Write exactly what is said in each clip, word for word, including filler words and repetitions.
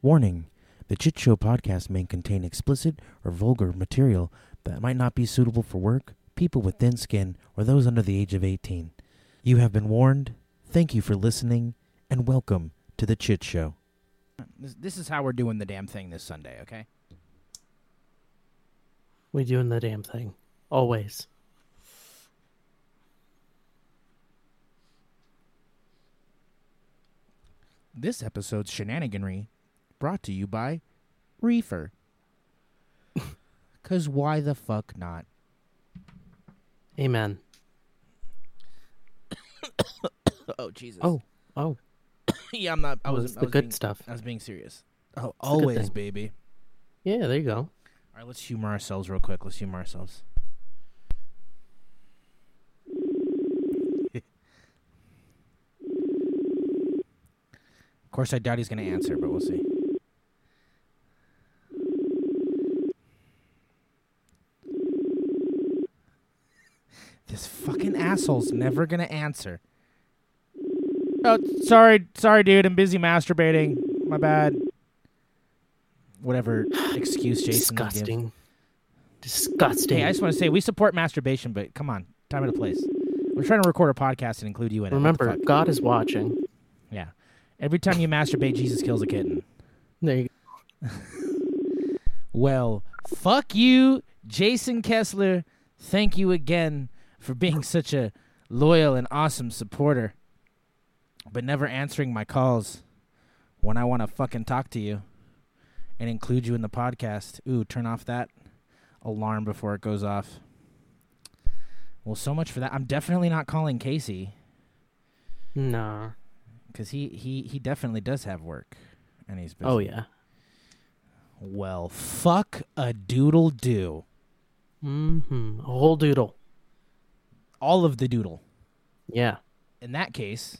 Warning: the Chit Show podcast may contain explicit or vulgar material that might not be suitable for work, people with thin skin, or those under the age of eighteen. You have been warned. Thank you for listening, and welcome to the Chit Show. This, this is how we're doing the damn thing this Sunday, okay? We doing the damn thing. Always. This episode's shenaniganry brought to you by Reefer. Because why the fuck not? Amen. Oh, Jesus. Oh, oh. yeah, I'm not. I Oh, was it's I the was good being, stuff. I was being serious. Oh, a good always, thing. baby. Yeah, there you go. All right, let's humor ourselves real quick. Let's humor ourselves. Of course, I doubt he's going to answer, but we'll see. This fucking asshole's never going to answer. Oh, sorry, sorry, dude. I'm busy masturbating. My bad. Whatever excuse Jason gives. Disgusting. Disgusting. Hey, I just want to say we support masturbation, but come on, time and a place. We're trying to record a podcast and include you in it. Remember, What the fuck? God is watching. Yeah. Every time you masturbate, Jesus kills a kitten. There you go. Well, fuck you, Jason Kessler. Thank you again for being such a loyal and awesome supporter, but never answering my calls when I want to fucking talk to you and include you in the podcast. Ooh, turn off that alarm before it goes off. Well, so much for that. I'm definitely not calling Casey Nah. because he, he, he definitely does have work, and he's busy. Oh, yeah. Well, fuck a doodle do. Mm-hmm. A whole doodle. All of the doodle. Yeah. In that case,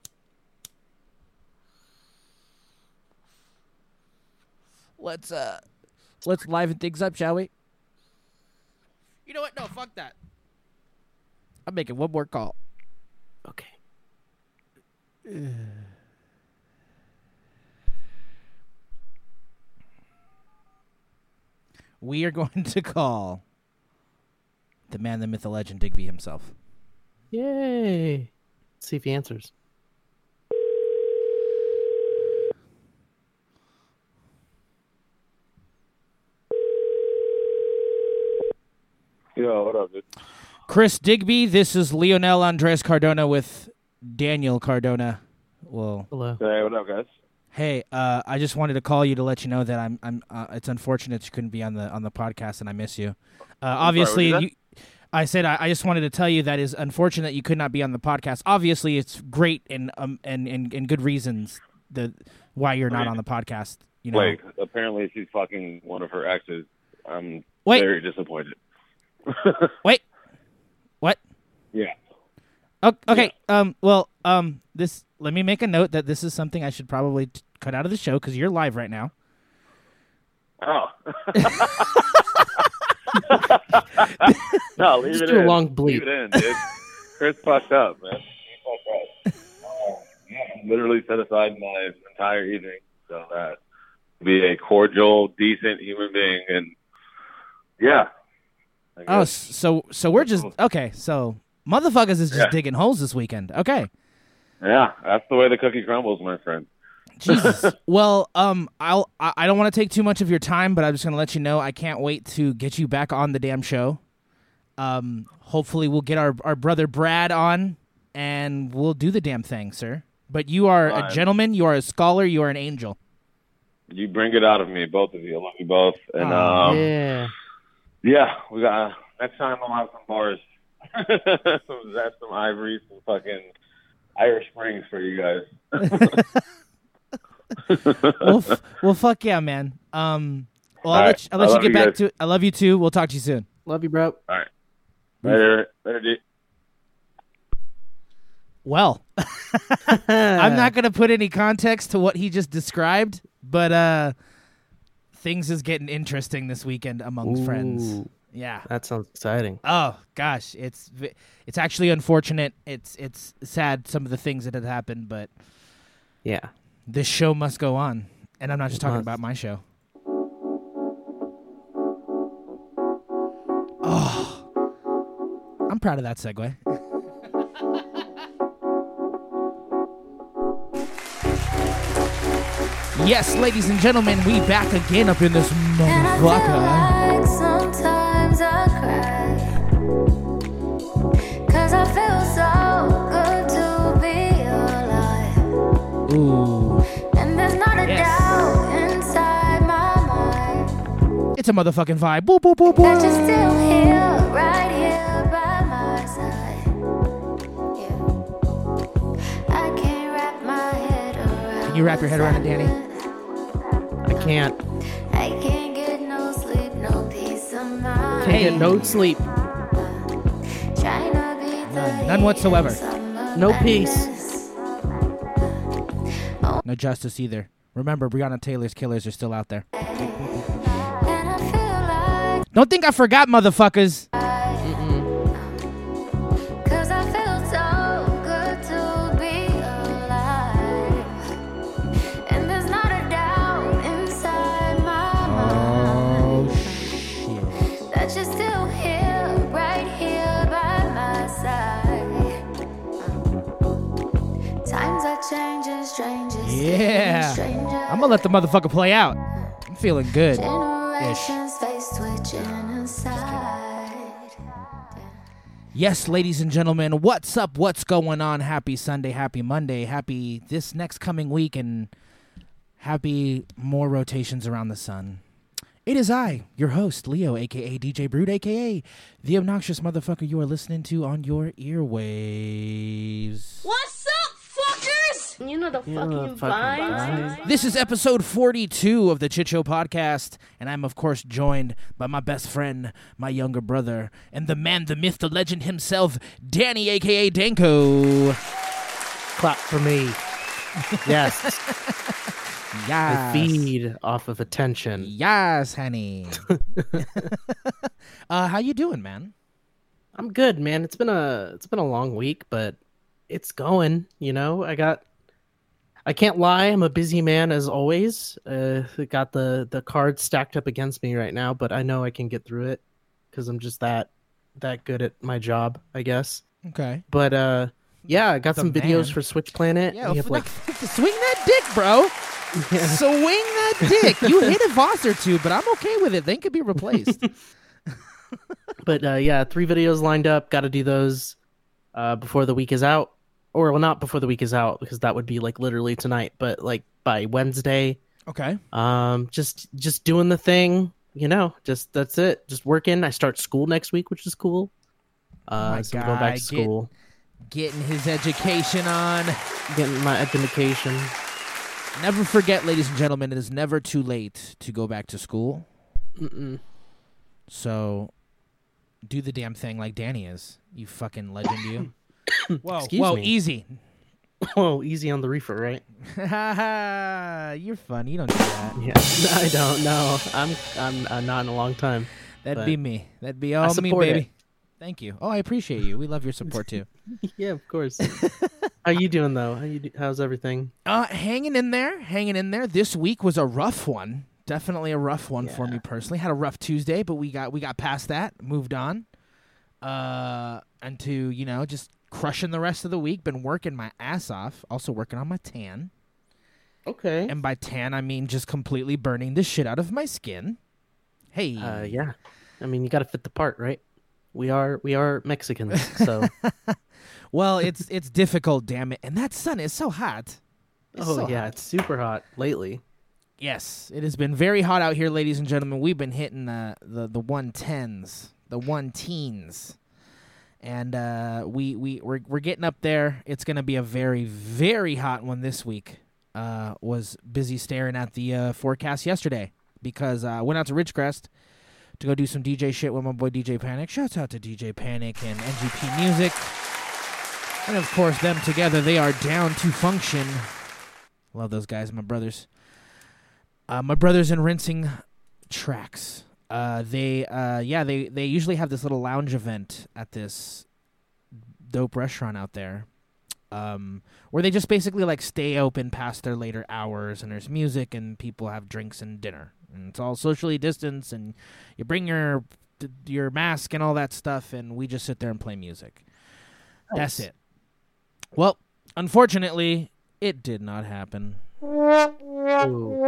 let's uh let's liven things up, shall we? You know what? No, fuck that. I'm making one more call. Okay. We are going to call the man, the myth, the legend, Digby himself. Yay. Let's see if he answers. Yo, what up, dude? Chris Digby, this is Leonel Andres Cardona with Daniel Cardona. Well, Hello. Hey, what up, guys? hey, uh, I just wanted to call you to let you know that I'm. I'm. Uh, it's unfortunate you couldn't be on the on the podcast, and I miss you. Uh, obviously, what did you, I said I, I just wanted to tell you that is unfortunate you could not be on the podcast. Obviously, it's great and um and and, and good reasons the why you're not Wait. on the podcast. You know, Wait, apparently she's fucking one of her exes. I'm Wait. very disappointed. wait, what? Yeah. Oh, okay. Um. Well. Um. This. Let me make a note that this is something I should probably t- cut out of the show because you're live right now. Oh. no, leave Just it do a in. long bleep. Leave it in, dude. Chris fucked up, man. He fucked up. Oh, yeah. Literally set aside my entire evening so that be a cordial, decent human being, and yeah. I Oh, guess. so so we're just okay. So motherfuckers is just Yeah. digging holes this weekend. Okay. Yeah, that's the way the cookie crumbles, my friend. Jesus. Well, um, I'll I I don't want to take too much of your time, but I'm just gonna let you know I can't wait to get you back on the damn show. Um, hopefully we'll get our our brother Brad on, and we'll do the damn thing, sir. But you are a Fine. gentleman. You are a scholar. You are an angel. You bring it out of me, both of you. I love you both. And Aw. um, Yeah. yeah, we got next time we'll have some bars, some Zest, some Ivory, some fucking Irish Springs for you guys. well, f- well, fuck yeah, man. Um, well, I'll All let right. you, I'll let I you love get you back guys. to. I love you too. We'll talk to you soon. Love you, bro. All right, later, later, dude. Well, I'm not going to put any context to what he just described, but uh, things is getting interesting this weekend among friends. Ooh. Yeah. That sounds exciting. Oh gosh, it's vi- it's actually unfortunate. It's it's sad some of the things that had happened, but Yeah. this show must go on. And I'm not just talking Must. about my show. Oh, I'm proud of that segue. Yes, ladies and gentlemen, we back again up in this motherfucker. Sometimes I cry, 'cause I feel so good to be alive. Ooh, And there's not a Yes. doubt inside my mind it's a motherfucking vibe. Boop, boop, boop, that you're boop. still here, right here by my side. Yeah. I can't wrap my head around. Can you wrap your head around it, Danny? I can't. I can't get no sleep, no peace of mind. Can't get no sleep. Trying to beat the None. None whatsoever. heat of summer No peace. madness. No justice either. Remember, Breonna Taylor's killers are still out there. And I feel like Don't think I forgot, motherfuckers. Cause I feel so good to be alive. And there's not a doubt inside my mind Oh, shit. that you're still here, right here by my side. Times are changing, strangers Yeah. getting stranger. I'm gonna let the motherfucker play out. I'm feeling good. Generations face twitching inside. Yes, ladies and gentlemen, what's up? What's going on? Happy Sunday, happy Monday, happy this next coming week, and happy more rotations around the sun. It is I, your host, Leo, a k a. D J Brood, a k a the obnoxious motherfucker you are listening to on your earwaves. What's up, fuckers? You know the You know fucking the fucking vibes. vibes. This is episode forty-two of the Chit Show podcast, and I'm, of course, joined by my best friend, my younger brother, and the man, the myth, the legend himself, Danny, a k a. Danko. Clap for me. Yes. I Yes. feed off of attention. Yes, honey. uh, how you doing, man? I'm good, man. It's been a it's been a long week, but it's going. You know, I got. I can't lie. I'm a busy man as always. Uh, got the the cards stacked up against me right now, but I know I can get through it because I'm just that that good at my job, I guess. Okay. But uh, yeah, I got The some videos man. for Switch Planet. Yeah, we have f- like swing that dick, bro. Swing that dick. You hit a Voss or two, but I'm okay with it. They could be replaced. But uh, yeah, three videos lined up. Got to do those uh, before the week is out, or well, not before the week is out because that would be like literally tonight, but like by Wednesday. Okay. Um, just just doing the thing, you know. Just that's it. Just working. I start school next week, which is cool. Uh, my so I'm going back to guy, get- school, Getting his education on. getting my education. Never forget, ladies and gentlemen, it is never too late to go back to school. Mm-mm. So do the damn thing like Danny is. You fucking legend, you. Whoa, Excuse whoa, me. easy. Whoa, easy on the reefer, right? You're funny. You don't do that. Yeah, I don't know. I'm I'm uh, not in a long time. That'd But be me. That'd be all me, support baby. it. Thank you. Oh, I appreciate you. We love your support too. Yeah, of course. How you doing though? How you do, how's everything? Uh, hanging in there, hanging in there. This week was a rough one. Definitely a rough one for Yeah. me personally. Had a rough Tuesday, but we got we got past that, moved on. Uh, and to you know just crushing the rest of the week. Been working my ass off. Also working on my tan, Okay. and by tan I mean just completely burning the shit out of my skin. Hey, Uh, yeah. I mean, you got to fit the part, right? We are we are Mexicans, so well, it's it's difficult, damn it, and that sun is so hot. It's oh so yeah, hot. it's super hot lately. Yes, it has been very hot out here, ladies and gentlemen. We've been hitting the the the one tens, the one teens, and uh, we we we're we're getting up there. It's gonna be a very very hot one this week. Uh, was busy staring at the uh, forecast yesterday because I uh, went out to Ridgecrest to go do some D J shit with my boy D J Panic. Shouts out to D J Panic and N G P Music, and of course them together. They are down to function. Love those guys, my brothers. Uh, my brothers in Rinsing Tracks. Uh, they, uh, yeah, they, they usually have this little lounge event at this dope restaurant out there, um, where they just basically like stay open past their later hours, and there's music and people have drinks and dinner, and it's all socially distanced, and you bring your your mask and all that stuff, and we just sit there and play music. Nice. That's it. Well, unfortunately, it did not happen. Ooh.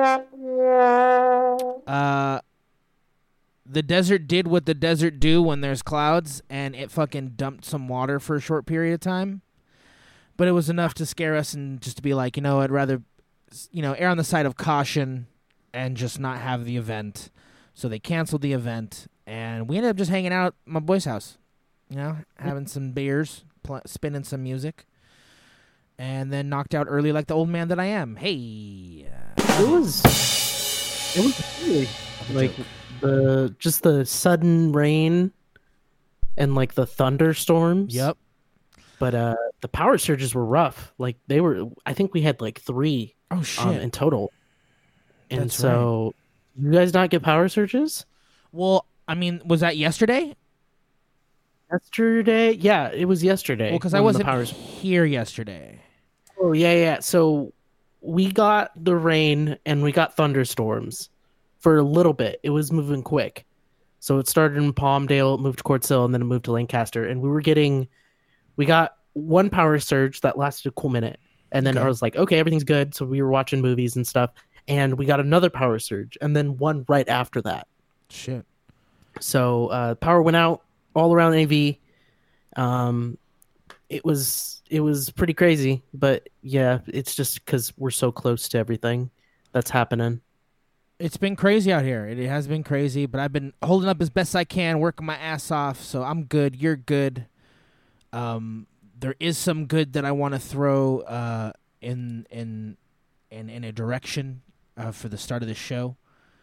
Uh, the desert did what the desert do when there's clouds, and it fucking dumped some water for a short period of time. But it was enough to scare us and just to be like, you know, I'd rather, you know, err on the side of caution and just not have the event. So they canceled the event, and we ended up just hanging out at my boy's house, you know, having some beers, pl- spinning some music, and then knocked out early like the old man that I am. Hey. It was, it was really like the just the sudden rain and like the thunderstorms. Yep. But uh, the power surges were rough. Like they were, I think we had like three Oh, shit. um, in total. And That's so, you guys not get power surges? Well, I mean, was that yesterday? Yesterday? Yeah, it was yesterday. Well, because I when the wasn't power- here yesterday. Oh, yeah, yeah. So we got the rain and we got thunderstorms for a little bit. It was moving quick. So it started in Palmdale, it moved to Quartz Hill, and then it moved to Lancaster. And we were getting, we got one power surge that lasted a cool minute. And then Okay. I was like, okay, everything's good. So we were watching movies and stuff. And we got another power surge and then one right after that. Shit. So uh, power went out all around A V. Um, it was it was pretty crazy, but yeah, it's just because we're so close to everything that's happening. It's been crazy out here. It has been crazy, but I've been holding up as best I can, working my ass off. So I'm good. You're good. Um, there is some good that I want to throw uh, in in in in a direction uh, for the start of the show.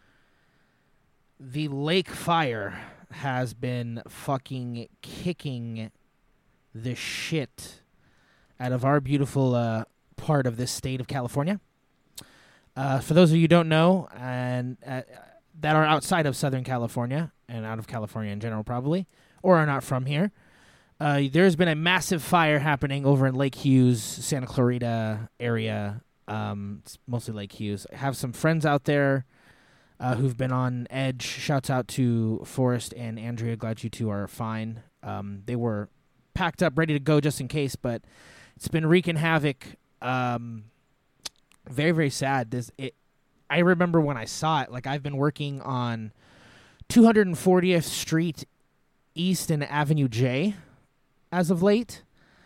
The lake fire has been fucking kicking the shit out of our beautiful uh, part of this state of California. Uh, for those of you who don't know, and uh, that are outside of Southern California and out of California in general, probably, or are not from here, uh, there's been a massive fire happening over in Lake Hughes, Santa Clarita area. Um, it's mostly Lake Hughes. I have some friends out there uh, who've been on edge. Shouts out to Forrest and Andrea. Glad you two are fine. Um, they were packed up, ready to go just in case, but it's been wreaking havoc. Um, very, very sad. This it. I remember when I saw it. Like, I've been working on two hundred fortieth Street East and Avenue J as of late,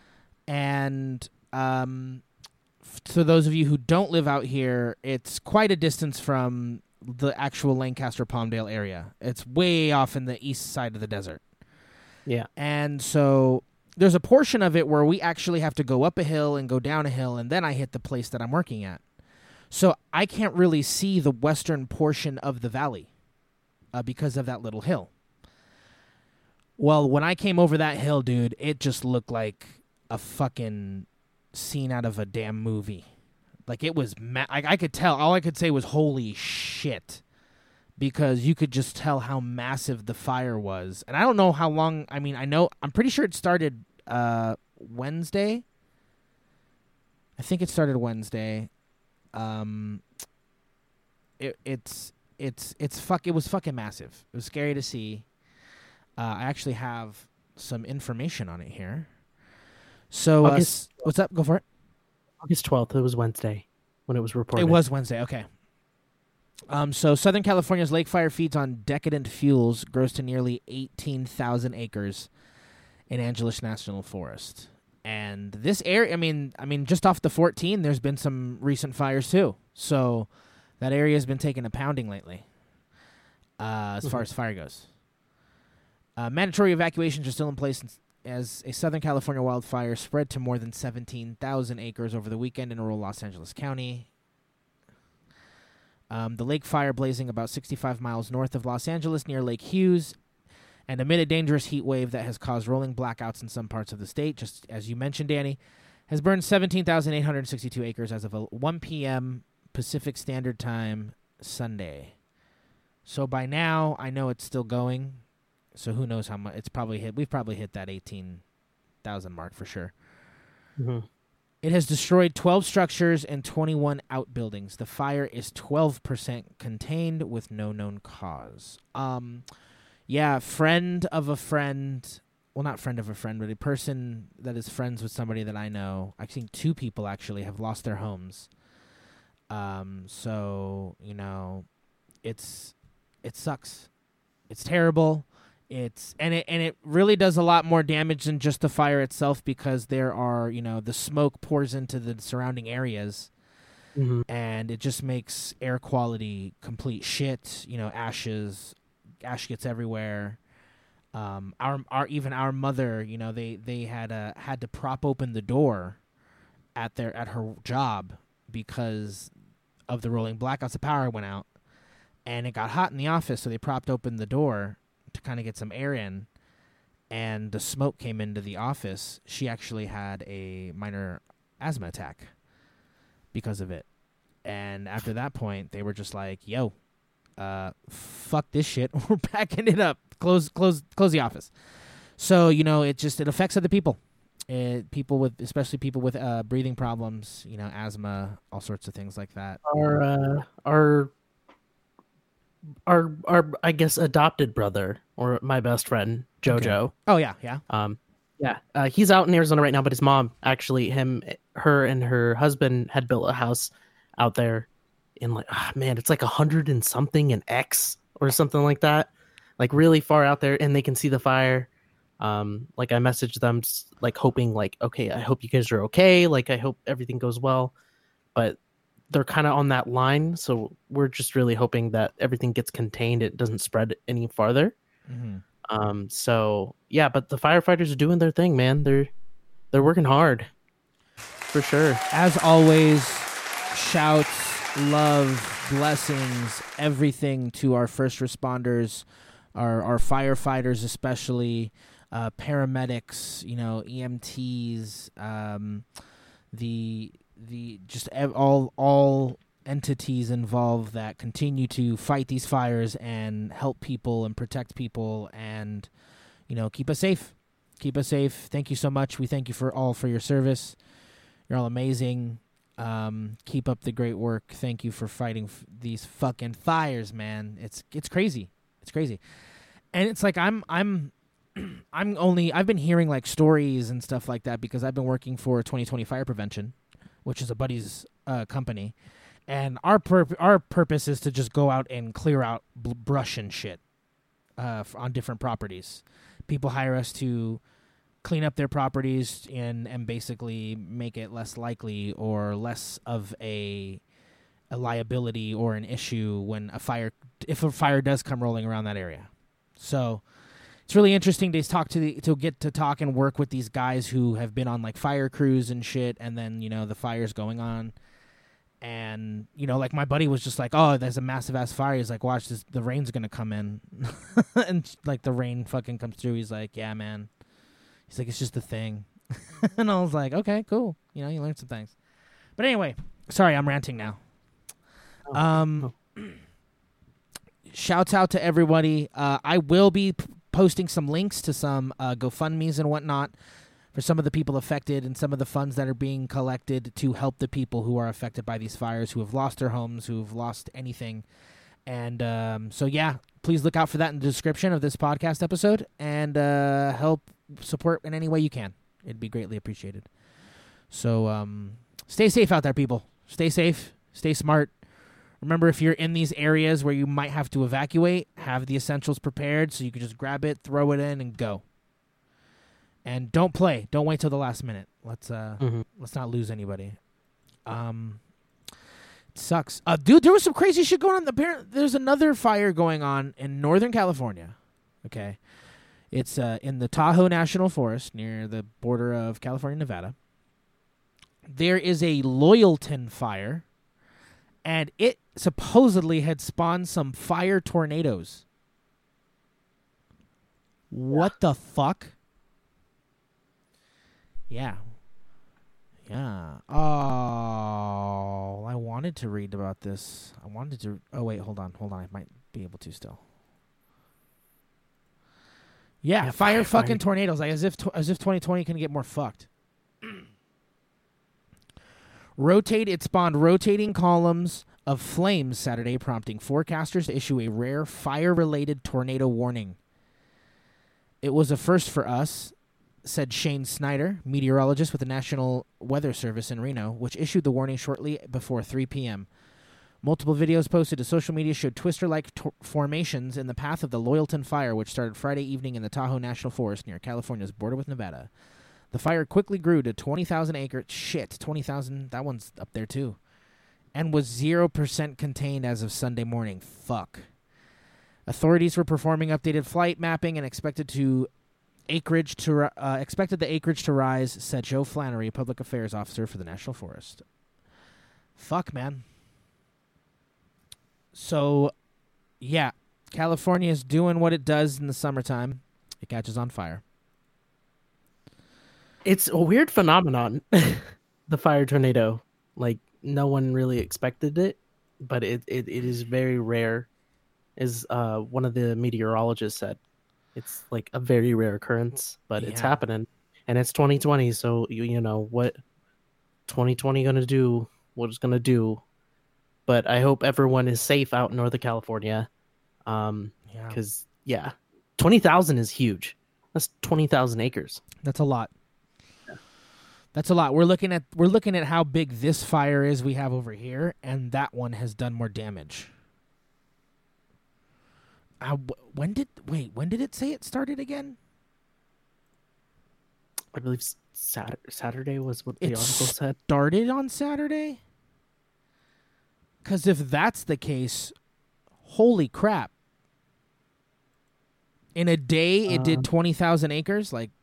and um, f- to those of you who don't live out here, it's quite a distance from the actual Lancaster Palmdale area. It's way off in the east side of the desert. Yeah. And so there's a portion of it where we actually have to go up a hill and go down a hill, and then I hit the place that I'm working at. So I can't really see the western portion of the valley uh, because of that little hill. Well, when I came over that hill, dude, it just looked like a fucking scene out of a damn movie. Like, it was, ma- I, I could tell, all I could say was, holy shit. Because you could just tell how massive the fire was. And I don't know how long, I mean, I know, I'm pretty sure it started uh, Wednesday. I think it started Wednesday. Um, it, it's, it's, it's fuck, it was fucking massive. It was scary to see. Uh, I actually have some information on it here. So, uh, August- s- what's up? Go for it. August twelfth, it was Wednesday when it was reported. It was Wednesday. Okay. Um, so Southern California's lake fire feeds on decadent fuels, grows to nearly eighteen thousand acres in Angeles National Forest. And this area, I mean, I mean, just off the fourteen, there's been some recent fires too. So that area has been taking a pounding lately, uh, as far as fire goes. Uh, mandatory evacuations are still in place as a Southern California wildfire spread to more than seventeen thousand acres over the weekend in rural Los Angeles County. Um, the lake fire blazing about sixty-five miles north of Los Angeles near Lake Hughes, and amid a dangerous heat wave that has caused rolling blackouts in some parts of the state, just as you mentioned, Danny, has burned seventeen thousand eight hundred sixty-two acres as of one p.m. Pacific Standard Time Sunday. So by now, I know it's still going. So who knows how much it's probably hit. We've probably hit that eighteen thousand mark for sure. Mhm. It has destroyed twelve structures and twenty-one outbuildings. The fire is twelve percent contained with no known cause. Um, yeah, friend of a friend. Well, not friend of a friend, but a person that is friends with somebody that I know. I think two people actually have lost their homes. Um, so, you know, it's it sucks. It's terrible. It's and it and it really does a lot more damage than just the fire itself, because there are, you know, the smoke pours into the surrounding areas, Mm-hmm. and it just makes air quality complete shit. You know, ashes, ash gets everywhere. Um, our our even our mother, you know, they they had uh, had to prop open the door at their at her job because of the rolling blackouts. The power went out, and it got hot in the office, so they propped open the door to kind of get some air in, and the smoke came into the office. She actually had a minor asthma attack because of it. And after that point, they were just like, yo, uh, fuck this shit. We're backing it up. Close, close, close the office. So, you know, it just, it affects other people. It, people with, especially people with uh, breathing problems, you know, asthma, all sorts of things like that. Our uh, our our our I guess adopted brother, or my best friend Jojo. Oh, yeah, yeah. Um, yeah, uh, he's out in Arizona right now, but his mom, actually, him, her, and her husband had built a house out there in like, ah, man, it's like a hundred and something an X or something like that, like really far out there, and they can see the fire. Um, like I messaged them, s- like hoping, like, okay, I hope you guys are okay. Like I hope everything goes well, but they're kind of on that line, so we're just really hoping that everything gets contained. It doesn't spread any farther. Mm-hmm. Um, so yeah, but the firefighters are doing their thing, man. They're they're working hard, for sure. As always, shouts, love, blessings, everything to our first responders, our our firefighters, especially uh, paramedics, you know, E M Ts, um, the the just ev- all all entities involved that continue to fight these fires and help people and protect people and, you know, keep us safe. Keep us safe. Thank you so much. We thank you for all for your service. You're all amazing. Um, keep up the great work. Thank you for fighting f- these fucking fires, man. It's it's crazy. It's crazy. And it's like I'm I'm I'm only I've been hearing like stories and stuff like that because I've been working for twenty twenty Fire Prevention, which is a buddy's uh, company. And our pur- our purpose is to just go out and clear out bl- brush and shit uh, f- on different properties. People hire us to clean up their properties and, and basically make it less likely or less of a a liability or an issue when a fire if a fire does come rolling around that area. So it's really interesting to talk to the, to get to talk and work with these guys who have been on like fire crews and shit, and then, you know, the fire's going on. And, you know, like my buddy was just like, oh, there's a massive ass fire. He's like, watch this, the rain's going to come in. And like the rain fucking comes through. He's like, yeah, man. He's like, it's just a thing. And I was like, okay, cool. You know, you learned some things. But anyway, sorry, I'm ranting now. Oh, Um, shouts out to everybody. Uh, I will be p- posting some links to some uh, GoFundMes and whatnot for some of the people affected and some of the funds that are being collected to help the people who are affected by these fires, who have lost their homes, who have lost anything. And um, so, yeah, please look out for that in the description of this podcast episode and uh, help support in any way you can. It'd be greatly appreciated. So um, stay safe out there, people. Stay safe. Stay smart. Remember, if you're in these areas where you might have to evacuate, have the essentials prepared so you can just grab it, throw it in, and go. And don't play. Don't wait till the last minute. Let's uh, Mhm. let's not lose anybody. Um, it sucks, uh, dude. There was some crazy shit going on. Apparently, there's another fire going on in Northern California. Okay, it's uh, in the Tahoe National Forest near the border of California and Nevada. There is a Loyalton fire, and it supposedly had spawned some fire tornadoes. What the fuck? Yeah. Yeah. Oh, I wanted to read about this. I wanted to. Oh, wait, hold on. Hold on. I might be able to still. Yeah, Yeah, fire fire, fucking fire. tornadoes. Like as if tw- as if twenty twenty can get more fucked. Rotate it spawned rotating columns of flames Saturday, prompting forecasters to issue a rare fire-related tornado warning. It was a first for us, said Shane Snyder, meteorologist with the National Weather Service in Reno, which issued the warning shortly before three p.m. Multiple videos posted to social media showed twister-like tor- formations in the path of the Loyalton fire, which started Friday evening in the Tahoe National Forest near California's border with Nevada. The fire quickly grew to twenty thousand acres. Shit, twenty thousand. That one's up there, too. And was zero percent contained as of Sunday morning. Fuck. Authorities were performing updated flight mapping and expected to acreage to uh, expected the acreage to rise, said Joe Flannery, public affairs officer for the National Forest. Fuck, man. So, yeah, California is doing what it does in the summertime. It catches on fire. It's a weird phenomenon, the fire tornado. Like, no one really expected it, but it, it, it is very rare, as uh, one of the meteorologists said. It's like a very rare occurrence, but it's Yeah. happening. And it's twenty twenty, so, you, you know, what twenty twenty going to do, what it's going to do. But I hope everyone is safe out in Northern California. Um, Yeah, because, yeah, twenty thousand is huge. That's twenty thousand acres. that's a lot. That's a lot. We're looking at we're looking at how big this fire is we have over here, and that one has done more damage. Uh, wh- when did wait? When did it say it started again? I believe Sat- Saturday was what the It article said. started on Saturday. Because if that's the case, holy crap! In a day, it Um, did twenty thousand acres. Like,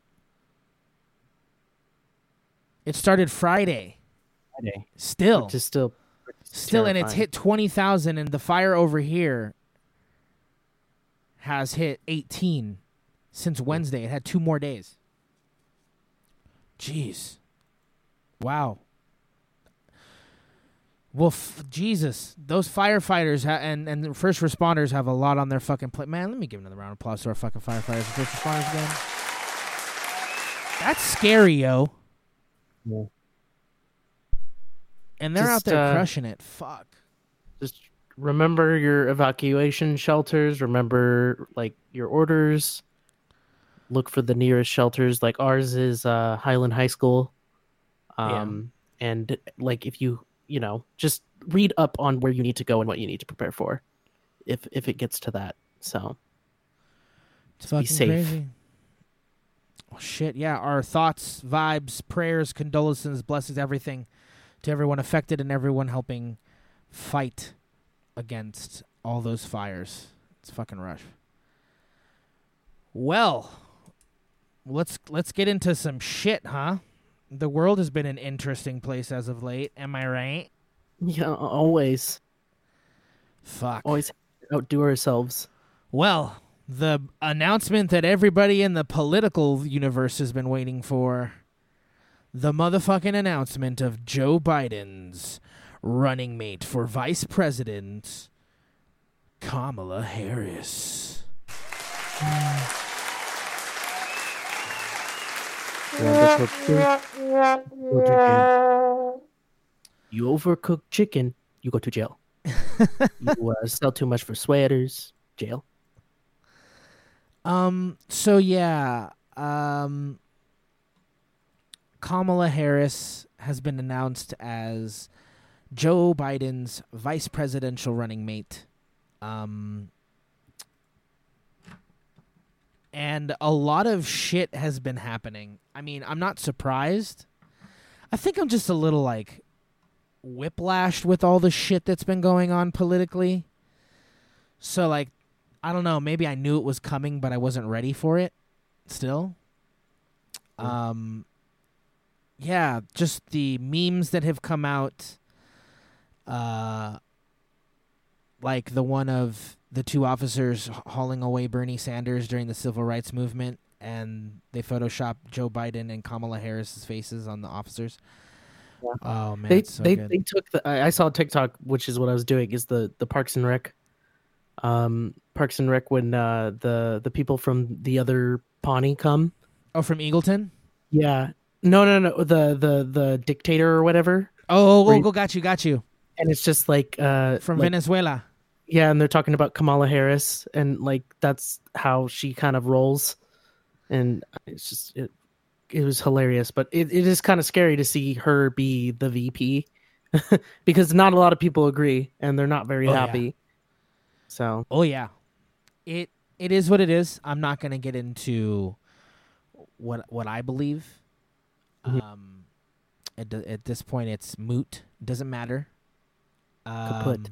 it started Friday. Friday. Still, Which is still Still, and it's terrifying. hit twenty thousand, and the fire over here has hit eighteen since Wednesday. It had two more days. Jeez. Wow. Well, f- Jesus, those firefighters ha- and, and the first responders have a lot on their fucking plate. Man, let me give another round of applause to our fucking firefighters and first responders again. That's scary, yo. Yeah. And they're out Just, there uh, crushing it. Fuck. Just remember your evacuation shelters. Remember, like, your orders. Look for the nearest shelters. Like, ours is uh, Highland High School. Um, And, like, if you, you know, just read up on where you need to go and what you need to prepare for if if it gets to that. So, It's be fucking safe. crazy. Oh, shit, yeah. Our thoughts, vibes, prayers, condolences, blessings, everything to everyone affected and everyone helping fight against all those fires. It's fucking rough. Well, let's let's get into some shit, huh? The world has been an interesting place as of late. Am I right? yeah, always, Fuck. always outdo ourselves. Well, the announcement that everybody in the political universe has been waiting for. The motherfucking announcement of Joe Biden's running mate for vice president, Kamala Harris. You overcook chicken, you go to jail. You uh, sell too much for sweaters, jail. Um, so yeah, um, Kamala Harris has been announced as Joe Biden's vice presidential running mate. Um, and a lot of shit has been happening. I mean, I'm not surprised. I think I'm just a little like whiplashed with all the shit that's been going on politically. So like, I don't know, maybe I knew it was coming, but I wasn't ready for it still. Um, yeah, just the memes that have come out, uh, like the one of the two officers hauling away Bernie Sanders during the civil rights movement, and they photoshopped Joe Biden and Kamala Harris's faces on the officers. Yeah. Oh man, They it's so they, good. they took the. I I saw TikTok, which is what I was doing, is the the Parks and Rec. Um, Parks and Rec when uh, the the people from the other Pawnee come. Oh, from Eagleton? Yeah. No, no, no. The the the dictator or whatever. Oh, Where oh, you- go, got you, got you. and it's just like uh, From like, Venezuela. yeah, and they're talking about Kamala Harris, and like that's how she kind of rolls, and it's just it, it was hilarious, but it, it is kind of scary to see her be the V P because not a lot of people agree, and they're not very Oh, yeah. happy. So Oh yeah, it it is what it is. I'm not gonna get into what what I believe. Mhm. Um, at th- at this point, it's moot. It doesn't matter. Kaput. Um,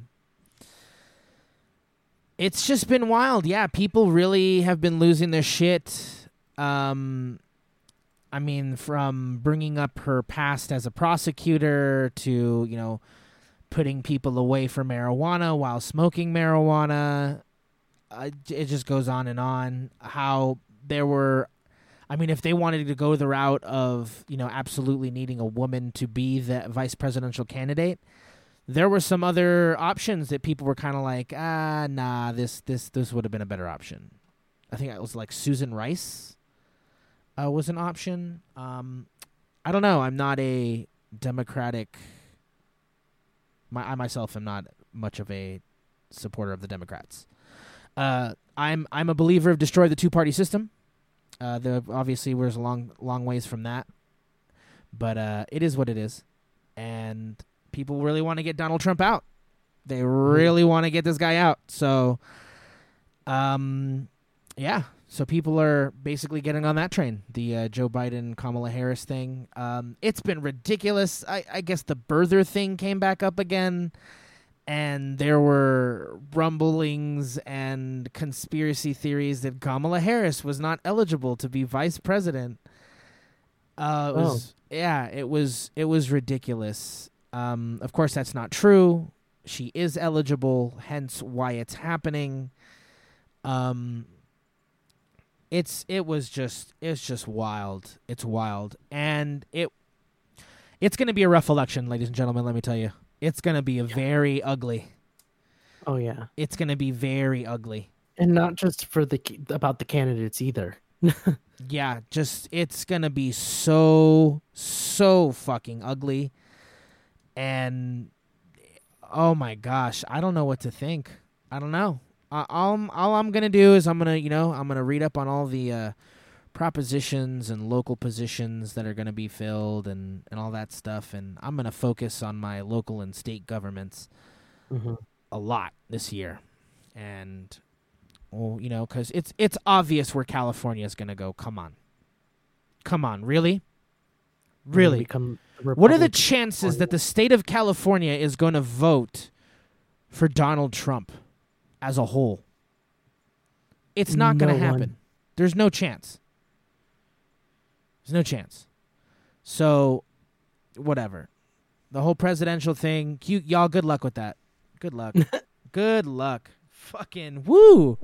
it's just been wild. Yeah, people really have been losing their shit. Um, I mean, from bringing up her past as a prosecutor to, you know, putting people away from marijuana while smoking marijuana. Uh, it just goes on and on. How there were, I mean, if they wanted to go the route of, you know, absolutely needing a woman to be the vice presidential candidate, there were some other options that people were kind of like, ah, nah, this this this would have been a better option. I think it was like Susan Rice uh, was an option. Um, I don't know. I'm not a Democratic. My I myself am not much of a supporter of the Democrats. Uh, I'm I'm a believer of destroy the two party system. Uh, the obviously we're a long long ways from that, but uh, it is what it is, and people really want to get Donald Trump out. They really want to get this guy out. So, um, yeah. So people are basically getting on that train. The uh, Joe Biden Kamala Harris thing. Um, it's been ridiculous. I, I guess the birther thing came back up again. And there were rumblings and conspiracy theories that Kamala Harris was not eligible to be vice president. Uh, it was, yeah, it was it was ridiculous. Um, of course, that's not true. She is eligible, hence why it's happening. Um, it's it was just it's just wild. It's wild, and it it's going to be a rough election, ladies and gentlemen. Let me tell you. It's going to be a very ugly. oh yeah, It's going to be very ugly. and not just for the about the candidates either. Yeah, just it's going to be so so fucking ugly. And oh my gosh, I don't know what to think. I don't know. Uh, all all I'm going to do is I'm going to, you know, I'm going to read up on all the uh propositions and local positions that are going to be filled and, and all that stuff. And I'm going to focus on my local and state governments Mm-hmm. a lot this year. And, well, you know, because it's, it's obvious where California is going to go. Come on. Come on. Really? Really? Become What are the Republican. chances that the state of California is going to vote for Donald Trump as a whole? It's not going No to happen. one. There's no chance. There's no chance. So, whatever. The whole presidential thing, you, y'all, good luck with that. Good luck. Good luck. Fucking woo.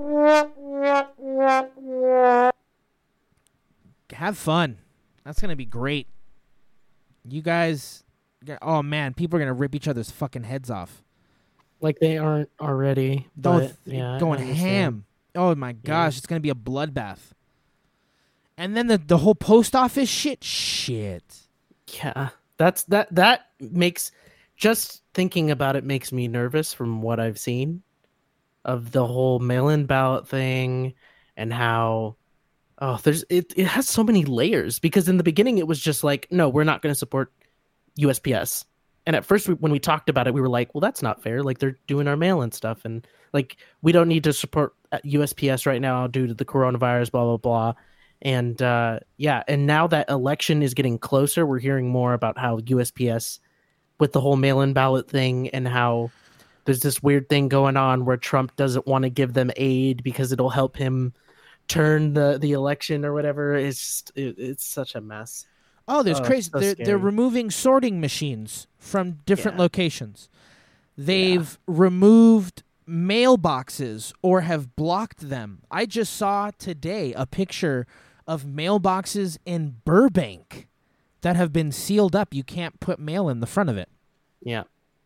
Have fun. That's going to be great. You guys, oh man, people are going to rip each other's fucking heads off. like they aren't already. Oh, But, th- yeah, I going understand. ham. Oh my gosh, it's going to be a bloodbath. And then the the whole post office shit. Shit. Yeah, that's that. That makes just thinking about it makes me nervous from what I've seen of the whole mail-in ballot thing and how oh, there's it. It has so many layers because in the beginning it was just like, no, we're not going to support U S P S. And at first, we, when we talked about it, we were like, well, that's not fair. Like they're doing our mail-in stuff, and like we don't need to support U S P S right now due to the coronavirus. Blah blah blah. And uh, yeah, and now that election is getting closer, we're hearing more about how U S P S with the whole mail-in ballot thing and how there's this weird thing going on where Trump doesn't want to give them aid because it'll help him turn the, the election or whatever. It's just, it, it's such a mess. Oh, there's Oh, it's crazy. so they're, they're scary. removing sorting machines from different Yeah. locations. They've removed mailboxes or have blocked them. I just saw today a picture of mailboxes in Burbank that have been sealed up. You can't put mail in the front of it. Yeah.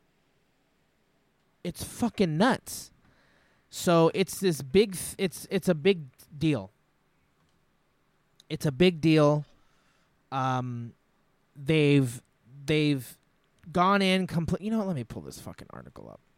It's fucking nuts. So it's this big. Th- it's it's a big deal. It's a big deal. Um, they've they've gone in complete. You know what? Let me pull this fucking article up.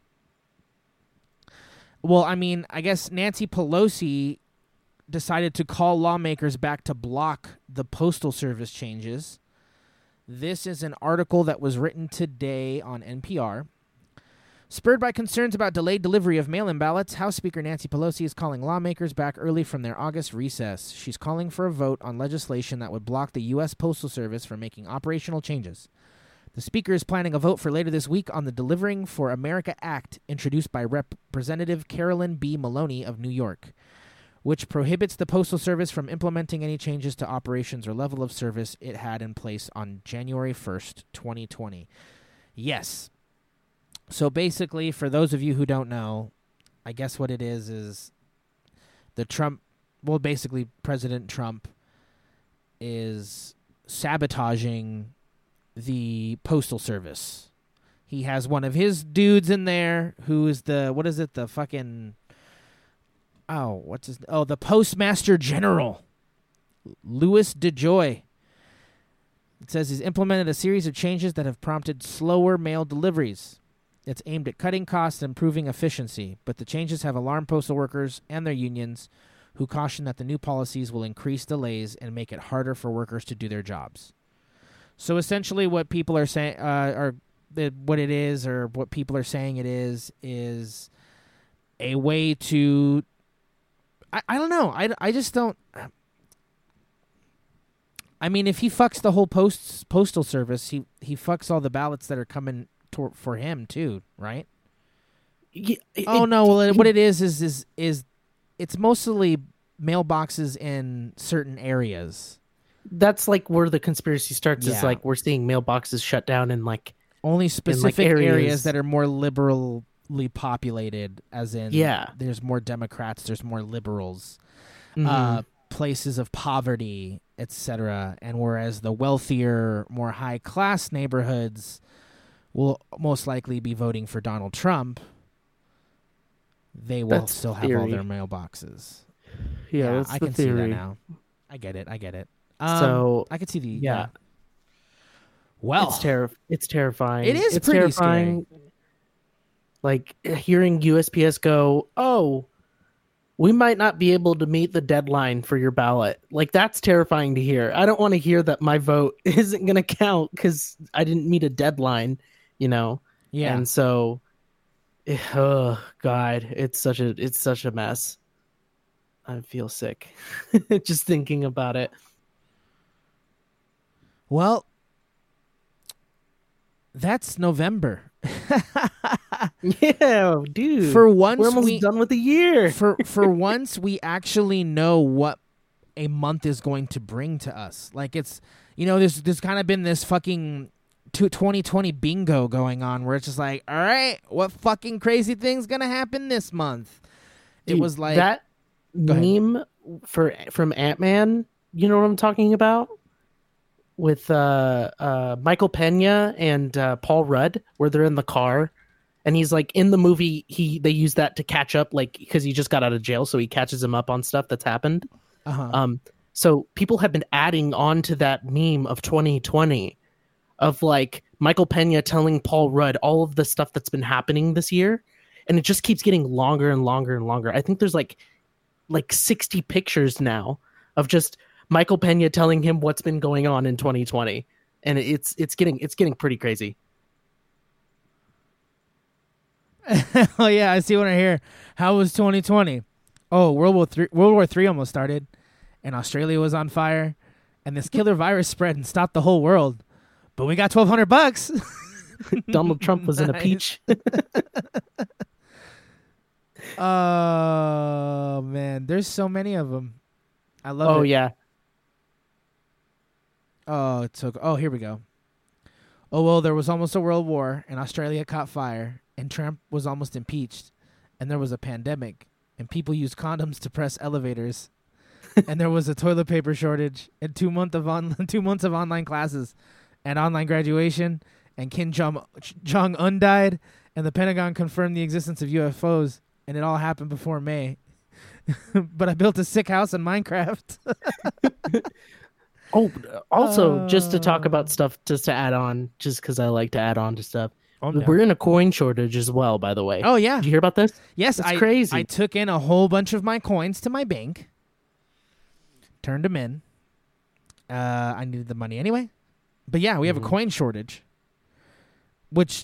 Well, I mean, I guess Nancy Pelosi decided to call lawmakers back to block the Postal Service changes. This is an article that was written today on N P R. Spurred by concerns about delayed delivery of mail-in ballots, House Speaker Nancy Pelosi is calling lawmakers back early from their August recess. She's calling for a vote on legislation that would block the U S Postal Service from making operational changes. The Speaker is planning a vote for later this week on the Delivering for America Act, introduced by Representative Carolyn B. Maloney of New York, which prohibits the Postal Service from implementing any changes to operations or level of service it had in place on January first, twenty twenty. Yes. So basically, for those of you who don't know, I guess what it is is the Trump, well, basically President Trump is sabotaging the Postal Service. He has one of his dudes in there who is the, what is it, the fucking, oh, what's his, oh, the Postmaster General, Louis DeJoy. It says he's implemented a series of changes that have prompted slower mail deliveries. It's aimed at cutting costs and improving efficiency, but the changes have alarmed postal workers and their unions, who caution that the new policies will increase delays and make it harder for workers to do their jobs. So essentially what people are saying, uh, or the, what it is, or what people are saying it is, is a way to, I, I don't know, I, I just don't, I mean, if he fucks the whole post, postal service, he, he fucks all the ballots that are coming to, for him too, right? Yeah, it, oh it- no! Well, it- what it is is is is it's mostly mailboxes in certain areas. That's like where the conspiracy starts. Yeah. Is like we're seeing mailboxes shut down and like Only specific areas. areas- that are more liberally populated, as in Yeah. there's more Democrats, there's more liberals, mhm. uh, places of poverty, et cetera. And whereas the wealthier, more high class neighborhoods will most likely be voting for Donald Trump, they will That's still have all theory. their mailboxes. yeah, that's I the can see that theory. now. I get it. I get it. Um, So, I can see the yeah. yeah. Well, It's terri- It's terrifying. It is it's pretty terrifying. Like hearing U S P S go, oh, we might not be able to meet the deadline for your ballot. Like that's terrifying to hear. I don't want to hear that my vote isn't going to count because I didn't meet a deadline. You know. yeah. And so, eh, oh God, it's such a it's such a mess. I feel sick just thinking about it. Well, that's November. Yeah, dude. For once, we're almost we done with the year. for for once we actually know what a month is going to bring to us. Like it's, you know, there's there's kind of been this fucking twenty twenty bingo going on where it's just like, all right, what fucking crazy thing's gonna happen this month? It Dude, was like that Go ahead. meme for from Ant-Man. You know what I'm talking about? With uh, uh, Michael Pena and uh, Paul Rudd, where they're in the car, and he's like in the movie. He they use that to catch up, like because he just got out of jail, so he catches him up on stuff that's happened. uh-huh. Um, so people have been adding on to that meme of twenty twenty, of like Michael Pena telling Paul Rudd all of the stuff that's been happening this year, and it just keeps getting longer and longer and longer. I think there's like like sixty pictures now of just Michael Pena telling him what's been going on in twenty twenty, and it's it's getting it's getting pretty crazy. Oh yeah, I see one right here. How was twenty twenty? Oh, World War Three. World War Three almost started, and Australia was on fire, and this killer virus spread and stopped the whole world. But we got twelve hundred bucks. Donald Trump was in a Nice. peach. Oh man, there's so many of them. I love Oh it. yeah, Oh, it took. Oh, here we go. Oh well, there was almost a world war, and Australia caught fire, and Trump was almost impeached, and there was a pandemic, and people used condoms to press elevators, and there was a toilet paper shortage, and two month of on two months of online classes, and online graduation, and Kim Jong Jong Un died, and the Pentagon confirmed the existence of U F Os, and it all happened before May. But I built a sick house in Minecraft. Oh, also, just to talk Uh, about stuff, just to add on, just because I like to add on to stuff. Oh, no. We're in a coin shortage as well, by the way. Oh, yeah. Did you hear about this? Yes, It's I, crazy. I took in a whole bunch of my coins to my bank, turned them in. Uh, I needed the money anyway. But yeah, we have Mhm. a coin shortage, which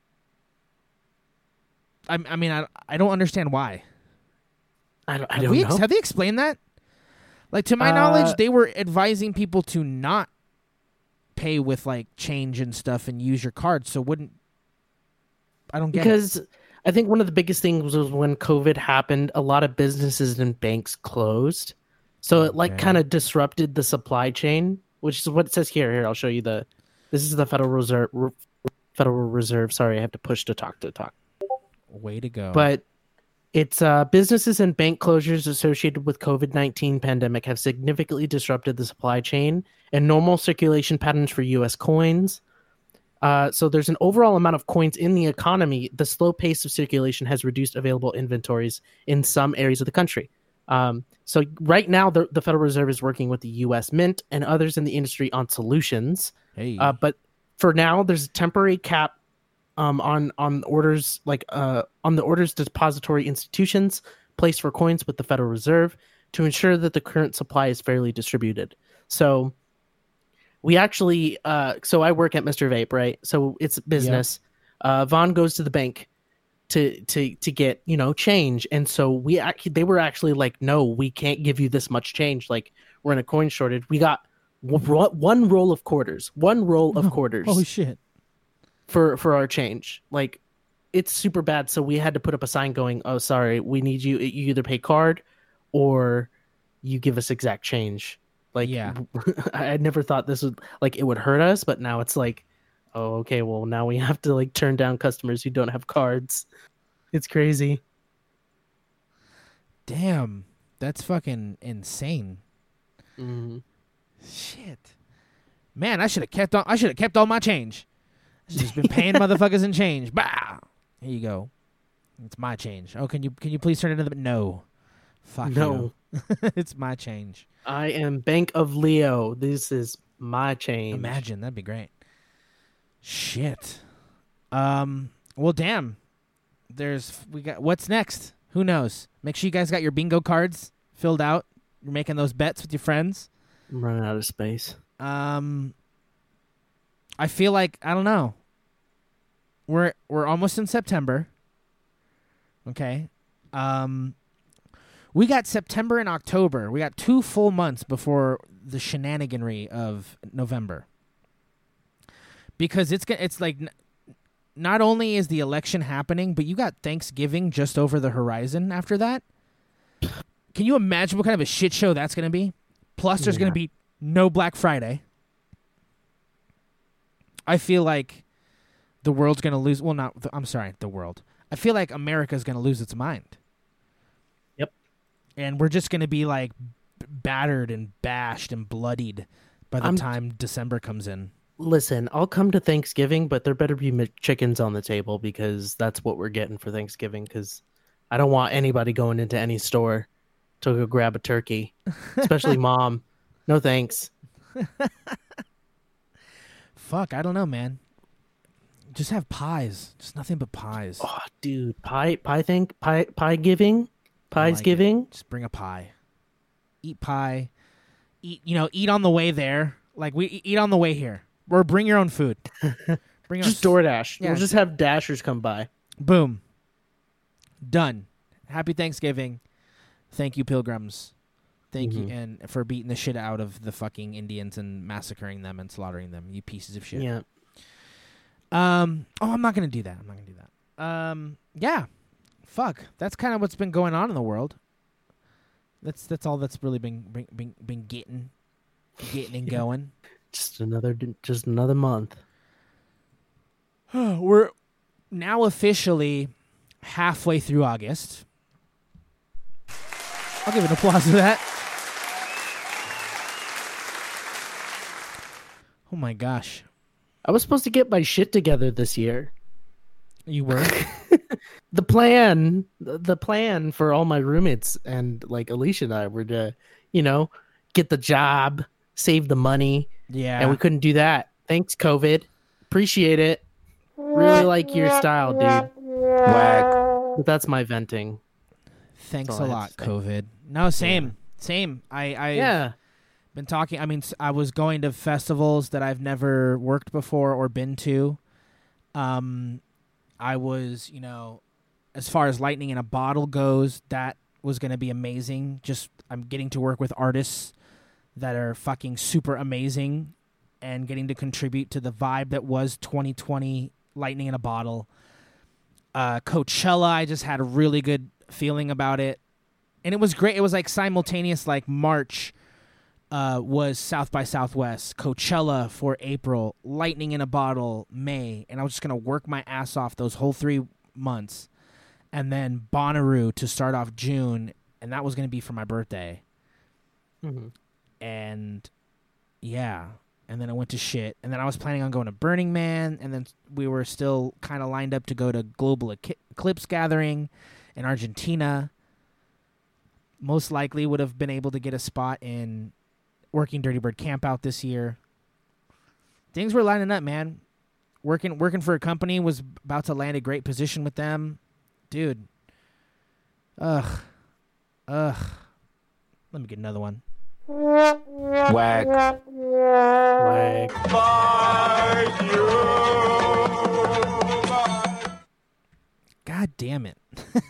I, I mean, I, I don't understand why. I don't, I Have, don't we know. ex- have they explained that? Like, to my Uh, knowledge, they were advising people to not pay with, like, change and stuff and use your card. So wouldn't... I don't get it. Because I think one of the biggest things was when COVID happened, a lot of businesses and banks closed. So it like Okay. kind of disrupted the supply chain, which is what it says here. Here, I'll show you the. This is the Federal Reserve. Federal Reserve. Sorry, I have to push to talk to talk. Way to go. But it's uh, businesses and bank closures associated with COVID nineteen pandemic have significantly disrupted the supply chain and normal circulation patterns for U S coins. Uh, so there's an overall amount of coins in the economy. The slow pace of circulation has reduced available inventories in some areas of the country. Um, so right now, the, the Federal Reserve is working with the U S Mint and others in the industry on solutions. hey. Uh, but for now, there's a temporary cap um, on on orders like uh, on the orders depository institutions placed for coins with the Federal Reserve to ensure that the current supply is fairly distributed. So we actually, uh, so I work at Mister Vape, right? So it's business. Uh, Vaughn goes to the bank to to to get you know change, and so we actually they were actually like, no, we can't give you this much change. Like we're in a coin shortage. We got w- one roll of quarters, one roll of quarters oh, shit. for for our change. Like it's super bad. So we had to put up a sign going, oh, sorry, we need you. You either pay card or you give us exact change. Like, Yeah. I had never thought this would like it would hurt us, but now it's like, oh, okay, well now we have to like turn down customers who don't have cards. It's crazy. Damn. That's fucking insane. Mm-hmm. Shit. Man, I should have kept on I should have kept all my change. I should have just been paying motherfuckers in change. Bah! Here you go. It's my change. Oh, can you can you please turn it into the no. Fuck No. you. It's my change. I am Bank of Leo. This is my change. Imagine, that'd be great. Shit. Um well damn. There's we got what's next? Who knows? Make sure you guys got your bingo cards filled out. You're making those bets with your friends. I'm running out of space. Um, I feel like I don't know. We're we're almost in September. Okay. Um, we got September and October. We got two full months before the shenaniganry of November. Because it's go- it's like n- not only is the election happening, but you got Thanksgiving just over the horizon after that. Can you imagine what kind of a shit show that's going to be? Plus, there's Yeah. going to be no Black Friday. I feel like the world's going to lose. Well, not. I'm sorry, the world. I feel like America's going to lose its mind. Yep. And we're just going to be like b- battered and bashed and bloodied by the I'm- time December comes in. Listen, I'll come to Thanksgiving, but there better be chickens on the table because that's what we're getting for Thanksgiving. Because I don't want anybody going into any store to go grab a turkey, especially mom. No thanks. Fuck, I don't know, man. Just have pies. Just nothing but pies. Oh, dude, pie, pie thing, pie, pie giving, I pies like it. giving. Just bring a pie. Eat pie. Eat, you know, eat on the way there. Like we e- eat on the way here. Or bring your own food. Bring your Just own DoorDash. Yeah. We'll just have dashers come by. Boom. Done. Happy Thanksgiving. Thank you, pilgrims. Thank you, Mhm. and for beating the shit out of the fucking Indians and massacring them and slaughtering them. You pieces of shit. Yeah. Um. Oh, I'm not gonna do that. I'm not gonna do that. Um. Yeah. Fuck. That's kind of what's been going on in the world. That's that's all that's really been been been, been getting, getting and Yeah. going. Just another, just another month. We're now officially halfway through August. I'll give an applause to that. Oh my gosh. I was supposed to get my shit together this year. You were? The plan, the the plan for all my roommates and like Alicia and I were to, you know, get the job, save the money, Yeah. and we couldn't do that. Thanks, COVID. Appreciate it. Really like your style, dude. Whack. But that's my venting. Thanks That's a all I lot, have to say. COVID. No, same, same. I, I, Yeah. been talking. I mean, s- I was going to festivals that I've never worked before or been to. Um, I was, you know, as far as Lightning in a Bottle goes, that was going to be amazing. Just I'm getting to work with artists that are fucking super amazing, and getting to contribute to the vibe that was twenty twenty Lightning in a Bottle. Uh, Coachella, I just had a really good feeling about it, and it was great. It was like simultaneous, like March. Uh, was South by Southwest, Coachella for April, Lightning in a Bottle May, and I was just gonna work my ass off those whole three months, and then Bonnaroo to start off June, and that was gonna be for my birthday, hmm and yeah, and then I went to shit, and then I was planning on going to Burning Man, and then we were still kind of lined up to go to Global Ec- Eclipse Gathering in Argentina. Most likely would have been able to get a spot in Working Dirty Bird Camp Out this year. Things were lining up, man. Working working for a company, was about to land a great position with them. Dude. Ugh. Ugh. Let me get another one. Whack. Like, God damn it.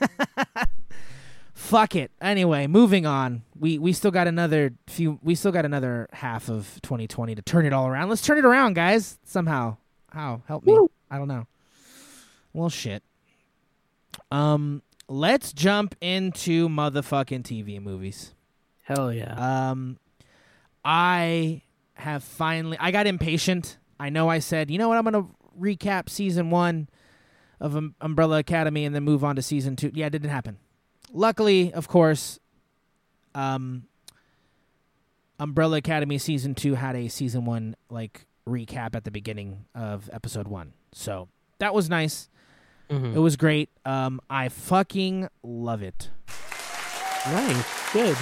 Fuck it. Anyway, moving on. We we still got another few we still got another half of twenty twenty to turn it all around. Let's turn it around, guys. Somehow. How? Help me. I don't know. Well, shit. Um let's jump into motherfucking T V movies. hell yeah. Um I have finally I got impatient. I know I said, "You know what? I'm going to recap season one of um, Umbrella Academy and then move on to season two." Yeah, it didn't happen. Luckily, of course, um, Umbrella Academy season two had a season one like recap at the beginning of episode one, so that was nice. Mhm. It was great. Um, I fucking love it. Nice. Good.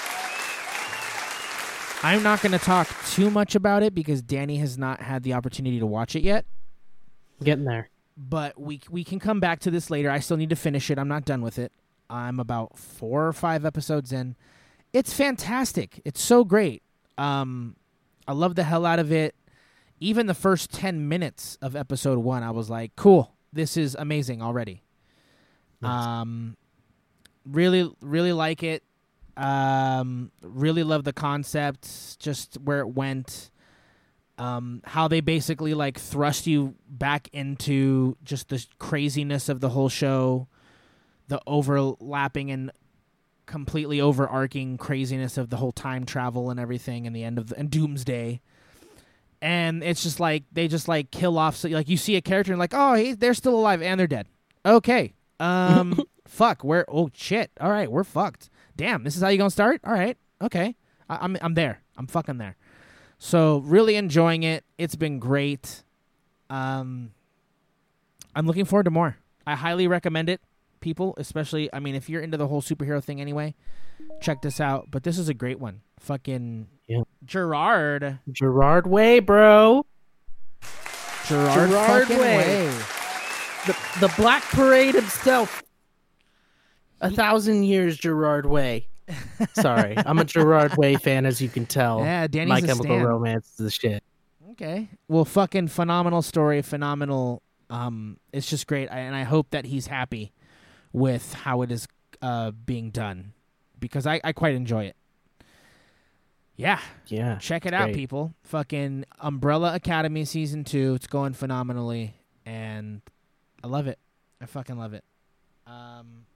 I'm not going to talk too much about it because Danny has not had the opportunity to watch it yet. Getting there. But we we can come back to this later. I still need to finish it. I'm not done with it. I'm about four or five episodes in. It's fantastic. It's so great. Um, I love the hell out of it. Even the first ten minutes of episode one, I was like, cool, this is amazing already. Nice. Um, really, really like it. Um, really love the concept, just where it went. Um, how they basically like thrust you back into just the craziness of the whole show, the overlapping and completely overarching craziness of the whole time travel and everything, and the end of the, and Doomsday. And it's just like they just like kill off. So like you see a character and like, oh, hey, they're still alive and they're dead. Okay, um, fuck. Where? Oh shit. All right, we're fucked. Damn, this is how you gonna start? All right, okay. I, I'm I'm there. I'm fucking there. So really enjoying it. It's been great. Um, I'm looking forward to more. I highly recommend it, people. Especially, I mean, if you're into the whole superhero thing anyway, check this out. But this is a great one. Fucking Yeah. Gerard. Gerard Way, bro. Gerard, Gerard fucking Way. Way. The the Black Parade himself. A thousand years, Gerard Way. Sorry, I'm a Gerard Way fan, as you can tell. Yeah, Danny's My a Chemical stan. Romance is the shit. Okay. Well, fucking phenomenal story, phenomenal. Um, it's just great, I, and I hope that he's happy with how it is uh being done, because I I quite enjoy it. Yeah, Yeah, check it it's out, great. people. Fucking Umbrella Academy season two. It's going phenomenally, and I love it. I fucking love it. Um,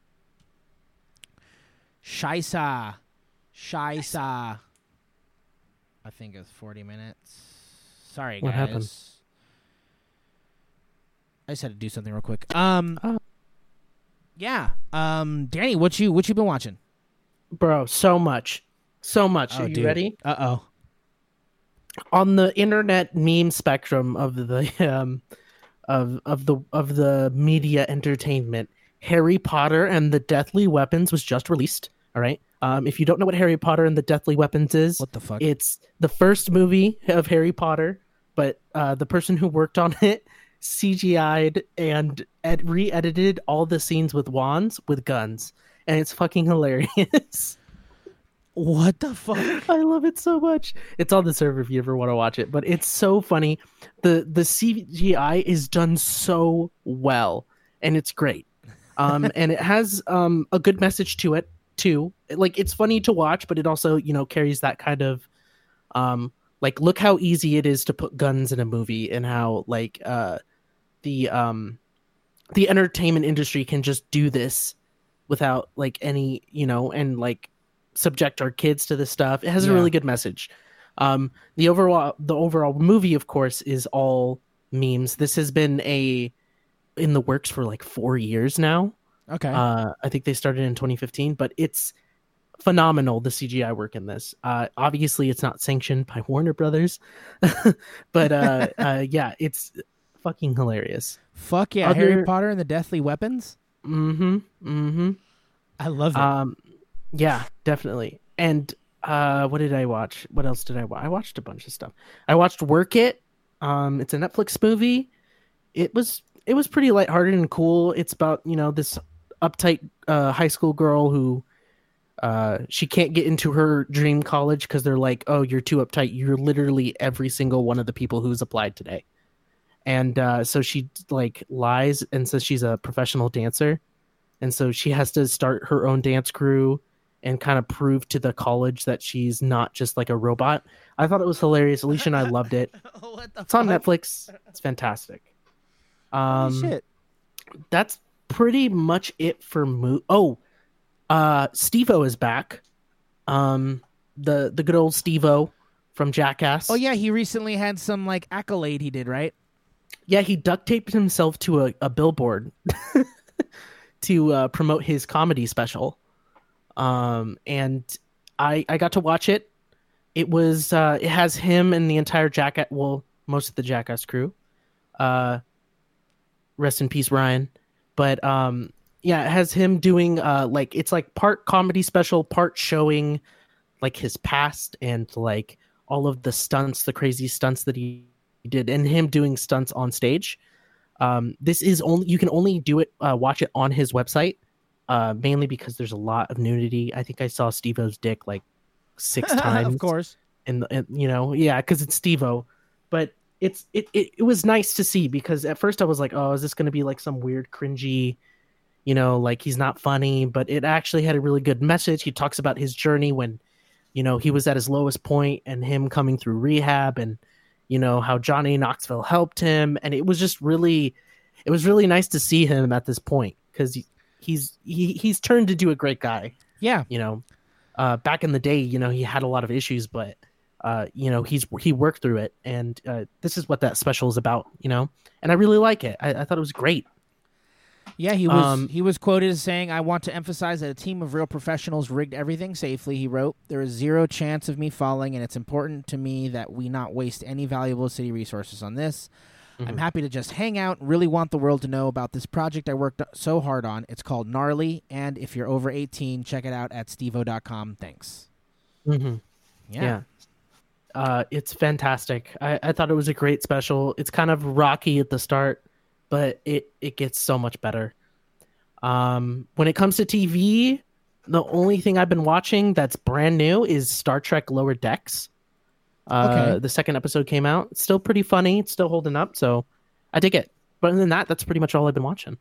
Shaisa, Shaisa. I think it's forty minutes. Sorry, What guys. happened? I just had to do something real quick. Um, Oh. yeah. Um, Danny, what you what you been watching? Bro, so much, so much. Oh, Are you dude. ready? Uh oh. On the internet meme spectrum of the um of of the of the media entertainment, Harry Potter and the Deathly Weapons was just released. All right, Um, if you don't know what Harry Potter and the Deathly Weapons is, What the fuck? it's the first movie of Harry Potter, but uh, the person who worked on it C G I'd and ed- re-edited all the scenes with wands with guns, and it's fucking hilarious. What the fuck? I love it so much. It's on the server if you ever want to watch it, but it's so funny. The the C G I is done so well, and it's great. Um, and it has um a good message to it too. Like, it's funny to watch, but it also, you know, carries that kind of um like, look how easy it is to put guns in a movie, and how like uh the um the entertainment industry can just do this without like any, you know, and like subject our kids to this stuff. It has Yeah. a really good message. Um, the overall the overall movie, of course, is all memes. This has been a in the works for like four years now. Okay. Uh, I think they started in twenty fifteen, but it's phenomenal, the C G I work in this. Uh, obviously, it's not sanctioned by Warner Brothers, but uh, uh, yeah, it's fucking hilarious. Fuck yeah, other- Harry Potter and the Deathly Weapons. Mm-hmm. Mm-hmm. I love it. Um, yeah, definitely. And uh, what did I watch? What else did I watch? I watched a bunch of stuff. I watched Work It. Um, it's a Netflix movie. It was it was pretty lighthearted and cool. It's about, you know, this uptight uh, high school girl who uh, she can't get into her dream college because they're like, oh, you're too uptight. You're literally every single one of the people who's applied today. And uh, so she like lies and says she's a professional dancer. And so she has to start her own dance crew and kind of prove to the college that she's not just like a robot. I thought it was hilarious. Alicia and I loved it. what the It's on Netflix. It's fantastic. Um, Holy shit. That's pretty much it for mo- Oh, uh, Steve-O is back. Um, the the good old Steve-O from Jackass. Oh yeah, he recently had some like accolade he did, right? Yeah, he duct taped himself to a, a billboard to uh, promote his comedy special. Um, and I I got to watch it. It was uh, it has him and the entire Jackass, well, most of the Jackass crew. Uh, rest in peace, Ryan. But um, yeah, it has him doing uh, like, it's like part comedy special, part showing like his past and like all of the stunts, the crazy stunts that he did, and him doing stunts on stage. Um, this is only, you can only do it, uh, watch it on his website, uh, mainly because there's a lot of nudity. I think I saw Steve-O's dick like six times. Of course. And, and you know, yeah, because it's Steve-O. But it's it, it it was nice to see, because at first I was like, oh, is this going to be like some weird cringy, you know, like he's not funny? But it actually had a really good message. He talks about his journey when, you know, he was at his lowest point and him coming through rehab, and you know how Johnny Knoxville helped him, and it was just really, it was really nice to see him at this point, because he, he's he, he's turned into a great guy. Yeah. You know, uh, back in the day, you know, he had a lot of issues, but uh, you know, he's he worked through it, and uh, this is what that special is about. You know, and I really like it. I, I thought it was great. Yeah, he was Um, he was quoted as saying, "I want to emphasize that a team of real professionals rigged everything safely." He wrote, "There is zero chance of me falling, and it's important to me that we not waste any valuable city resources on this. Mm-hmm. I'm happy to just hang out and really want the world to know about this project I worked so hard on. It's called Gnarly, and if you're over eighteen, check it out at steve o dot com. Thanks." Mm-hmm. Yeah. Yeah. Uh, it's fantastic. I, I thought it was a great special. It's kind of rocky at the start, but it, it gets so much better. Um, when it comes to T V, the only thing I've been watching that's brand new is Star Trek Lower Decks. Uh, Okay. The second episode came out. It's still pretty funny. It's still holding up, so I dig it. But other than that, that's pretty much all I've been watching.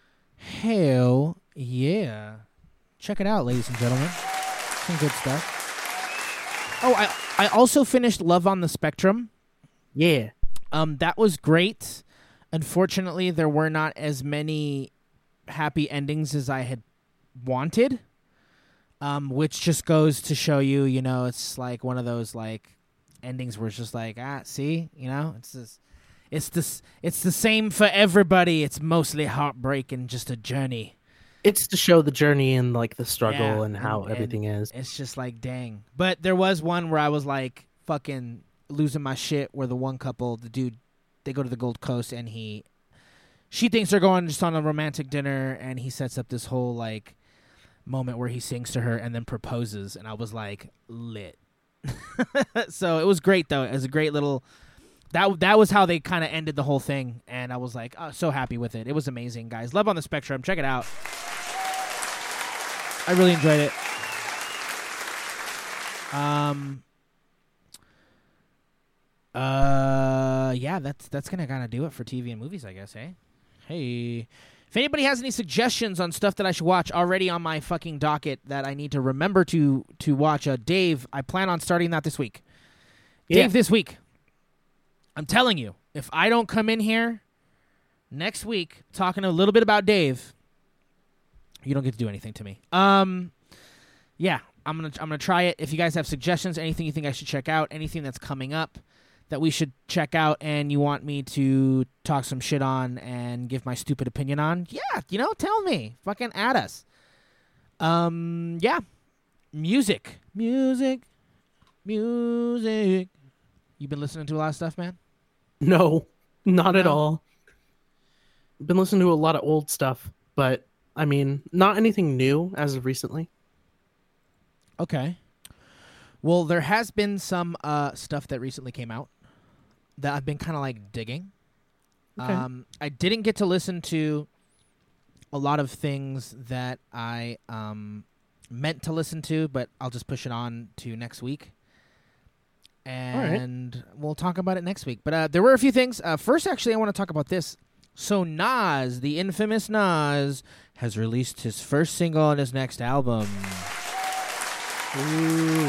Hell yeah. Check it out, ladies and gentlemen. Some good stuff. Oh, I I also finished Love on the Spectrum. Yeah. Um, that was great. Unfortunately, there were not as many happy endings as I had wanted. Um, which just goes to show you, you know, it's like one of those like endings where it's just like, ah, see, you know, it's this, it's this, it's the same for everybody. It's mostly heartbreak and just a journey. It's to show the journey and like the struggle Yeah, and how and- everything is. It's just like, dang. But there was one where I was like fucking losing my shit, where the one couple, the dude, they go to the Gold Coast and he, she thinks they're going just on a romantic dinner, and he sets up this whole like moment where he sings to her and then proposes, and I was like lit. So it was great though. It was a great little. That that was how they kind of ended the whole thing, and I was like, oh, so happy with it. It was amazing, guys. Love on the Spectrum. Check it out. I really enjoyed it. Um. Uh. Yeah, that's that's gonna kind of do it for T V and movies, I guess. Hey, hey. If anybody has any suggestions on stuff that I should watch already on my fucking docket that I need to remember to to watch, uh, Dave, I plan on starting that this week. Yeah. Dave, this week. I'm telling you, if I don't come in here next week talking a little bit about Dave, you don't get to do anything to me. Um, yeah, I'm gonna I'm gonna try it. If you guys have suggestions, anything you think I should check out, anything that's coming up that we should check out, and you want me to talk some shit on and give my stupid opinion on, yeah, you know, tell me. Fucking add us. Um, yeah, music, music, music. You been listening to a lot of stuff, man? No, not at No? all. I've been listening to a lot of old stuff, but I mean, not anything new as of recently. Okay. Well, there has been some uh, stuff that recently came out that I've been kind of like digging. Okay. Um, I didn't get to listen to a lot of things that I um, meant to listen to, but I'll just push it on to next week. And we'll talk about it next week. But uh, there were a few things. Uh, first, actually, I want to talk about this. So Nas, the infamous Nas, has released his first single on his next album. Ooh.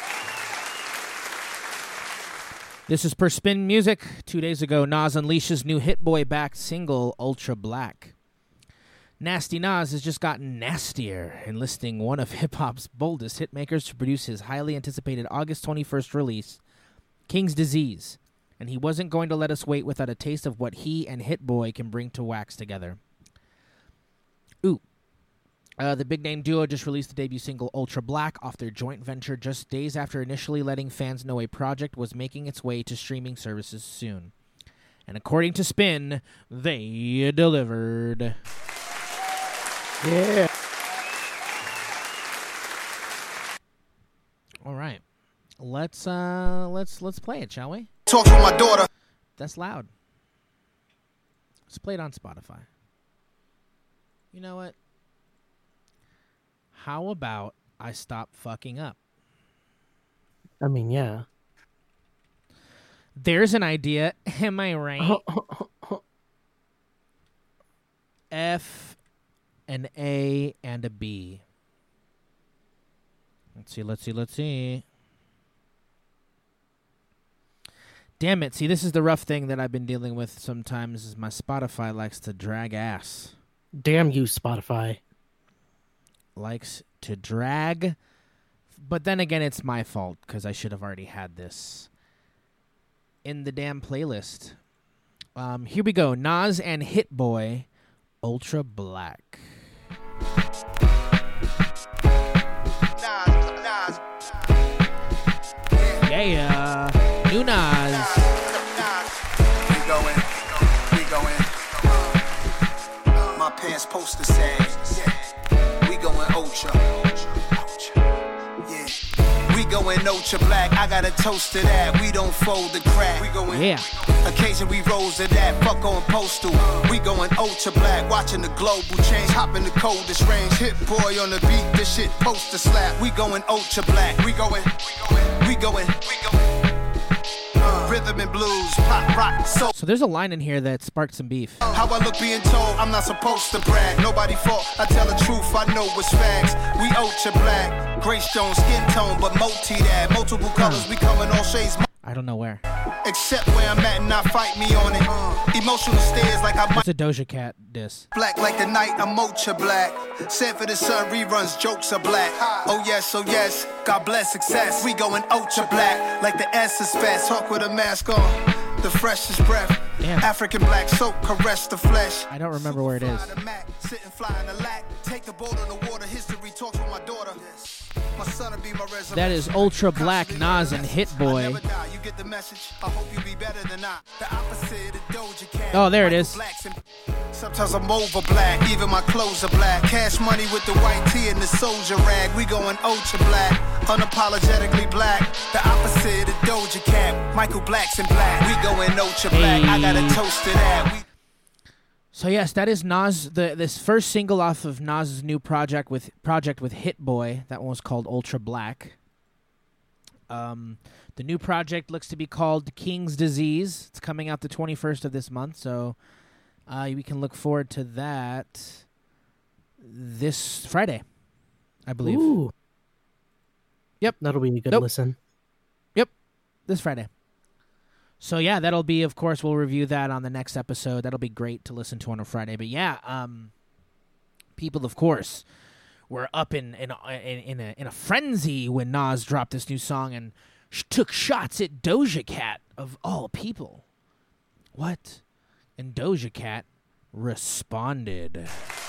This is per Spin Music. Two days ago, Nas unleashes new Hit Boy-backed single, Ultra Black. Nasty Nas has just gotten nastier, enlisting one of hip-hop's boldest hitmakers to produce his highly anticipated August twenty-first release, King's Disease. And he wasn't going to let us wait without a taste of what he and Hit Boy can bring to wax together. Ooh. Uh, the big-name duo just released the debut single Ultra Black off their joint venture just days after initially letting fans know a project was making its way to streaming services soon. And according to Spin, they delivered. Yeah. All right. Let's uh let's let's play it, shall we? Talk to my daughter. That's loud. Let's play it on Spotify. You know what? How about I stop fucking up? I mean, yeah. There's an idea. Am I right? F, an A, and a B. Let's see, let's see, let's see. Damn it. See, this is the rough thing that I've been dealing with sometimes is my Spotify likes to drag ass. Damn you, Spotify. Likes to drag. But then again, it's my fault because I should have already had this in the damn playlist. Um, here we go. Nas and Hit Boy, Ultra Black. Yeah, new Nas. We going, we going. My pants poster says, we going ultra. Yeah, we going ultra black. I got a toast to that. We don't fold the crack. We going. Yeah. Occasion we rose to that. Fuck on postal. We going ultra black. Watching the global change. Hop in the coldest range. Hit boy on the beat. This shit poster slap. We going ultra black. We going. We going. We going. Uh, rhythm and blues. Pop rock. So. So there's a line in here that sparked some beef. How I look being told, I'm not supposed to brag. Nobody fault, I tell the truth, I know it's facts. We ultra black, gray stone, skin tone, but multi that. Multiple colors, we come in all shades. I don't know where. Except where I'm at and not fight me on it. Emotional stares like I might It's a Doja Cat diss. black like the night, I'm ultra black. Sanford and Son reruns, jokes are black. Oh yes, oh yes, God bless success. We going ultra black, like the S is fast. Talk with a mask on, the freshest breath. Damn. African black soap, caress the flesh. I don't remember where it is. Sitting fly in the lack. Take the boat on the water, history talks with my daughter. My son will be my resurrection. That is Ultra Black, Nas, and Hit Boy. I never die. You get the message. I hope you be better than I. The opposite of Doja Cat. Oh, there it is. Sometimes I'm over black, even my clothes are black. Cash money with the white tee and the soldier rag. We going ultra black, unapologetically black. The opposite of Doja Cat. Michael Black's in black. We going ultra black. I got a toast to that. We So yes, that is Nas. The this first single off of Nas's new project with project with Hit Boy. That one was called Ultra Black. Um, the new project looks to be called King's Disease. It's coming out the twenty-first of this month, so uh, we can look forward to that this Friday, I believe. Ooh. Yep. That'll be a good Nope. listen. This Friday. So yeah, that'll be, of course, we'll review that on the next episode. That'll be great to listen to on a Friday. But yeah, um, people, of course, were up in in in, in a in a frenzy when Nas dropped this new song and sh- took shots at Doja Cat of all people. What? And Doja Cat responded.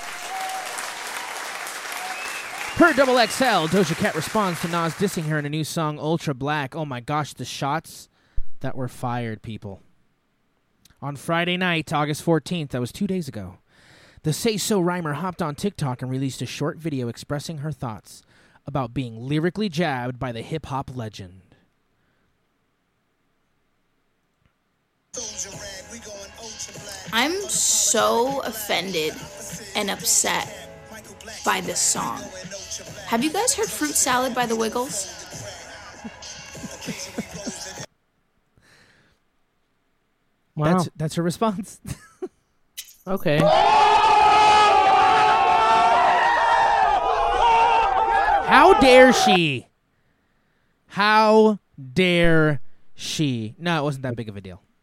Per Double X L, Doja Cat responds to Nas dissing her in a new song, Ultra Black. Oh my gosh, the shots that were fired, people. On Friday night, August fourteenth, that was two days ago, the Say So rhymer hopped on TikTok and released a short video expressing her thoughts about being lyrically jabbed by the hip-hop legend. I'm so offended and upset by this song. Have you guys heard Fruit Salad by the Wiggles? Wow. That's that's her response. Okay. How dare she? How dare she? No, it wasn't that big of a deal.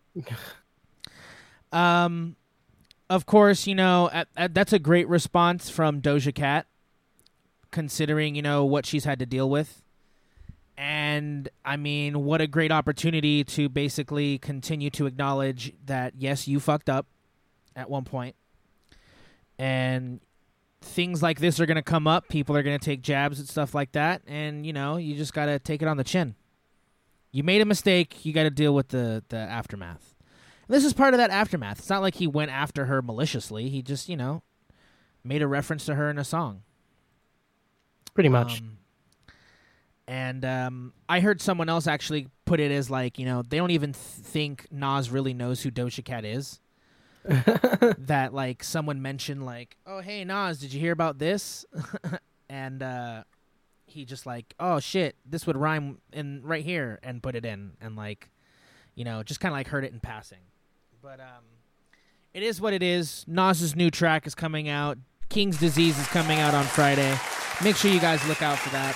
Um, of course, you know, at, at, that's a great response from Doja Cat, considering, you know, what she's had to deal with. And, I mean, what a great opportunity to basically continue to acknowledge that, yes, you fucked up at one point. And things like this are going to come up. People are going to take jabs and stuff like that. And, you know, you just got to take it on the chin. You made a mistake. You got to deal with the, the aftermath. And this is part of that aftermath. It's not like he went after her maliciously. He just, you know, made a reference to her in a song. Pretty much. Um, and um, I heard someone else actually put it as like, you know, they don't even th- think Nas really knows who Doja Cat is. That like someone mentioned like, oh, hey, Nas, did you hear about this? And uh, he just like, oh, shit, this would rhyme in right here, and put it in, and like, you know, just kind of like heard it in passing. But um, it is what it is. Nas's new track is coming out. King's Disease is coming out on Friday. Make sure you guys look out for that.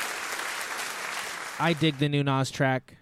I dig the new Nas track.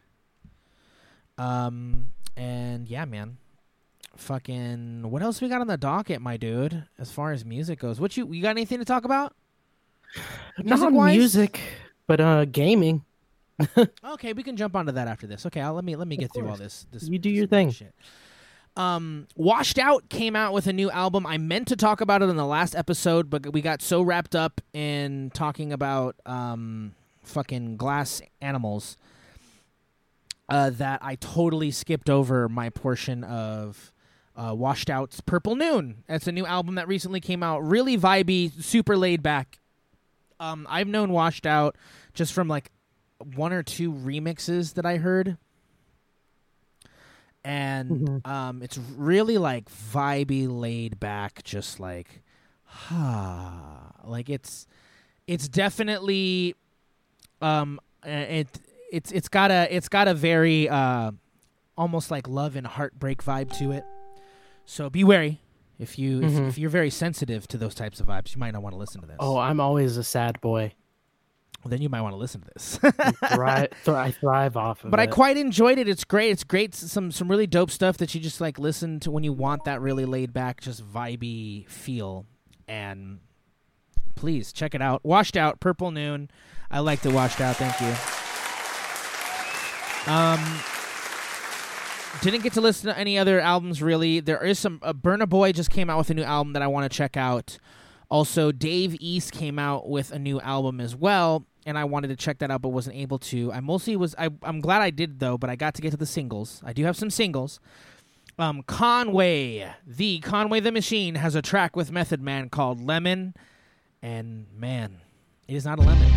Um, and yeah, man. Fucking, what else we got on the docket, my dude, as far as music goes? What you, you got anything to talk about? Not Music-wise? music, but uh, gaming. Okay, we can jump onto that after this. Okay, I'll, let me let me get through all this. this You do this your thing. Shit. Um, Washed Out came out with a new album. I meant to talk about it in the last episode, but we got so wrapped up in talking about um, fucking Glass Animals uh, that I totally skipped over my portion of uh, Washed Out's Purple Noon. It's a new album that recently came out. Really vibey, super laid back. Um, I've known Washed Out just from like one or two remixes that I heard. And Mm-hmm. um, it's really like vibey, laid back, just like, ha, like it's it's definitely um it it's it's got a it's got a very uh almost like love and heartbreak vibe to it. So be wary if you Mhm. if, if you're very sensitive to those types of vibes, you might not want to listen to this. Oh, I'm always a sad boy. Well, then you might want to listen to this. Thri- th- I thrive off of But it. I quite enjoyed it. It's great. It's great. Some some really dope stuff that you just like listen to when you want that really laid back, just vibey feel. And please check it out. Washed Out, Purple Noon. I liked it. Washed Out. Thank you. Um, didn't get to listen to any other albums really. There is some. Uh, Burna Boy just came out with a new album that I want to check out. Also, Dave East came out with a new album as well, and I wanted to check that out but wasn't able to. I mostly was I, I'm glad I did, though, but I got to get to the singles. I do have some singles. Um, Conway, the Conway the Machine, has a track with Method Man called Lemon, and man, it is not a lemon.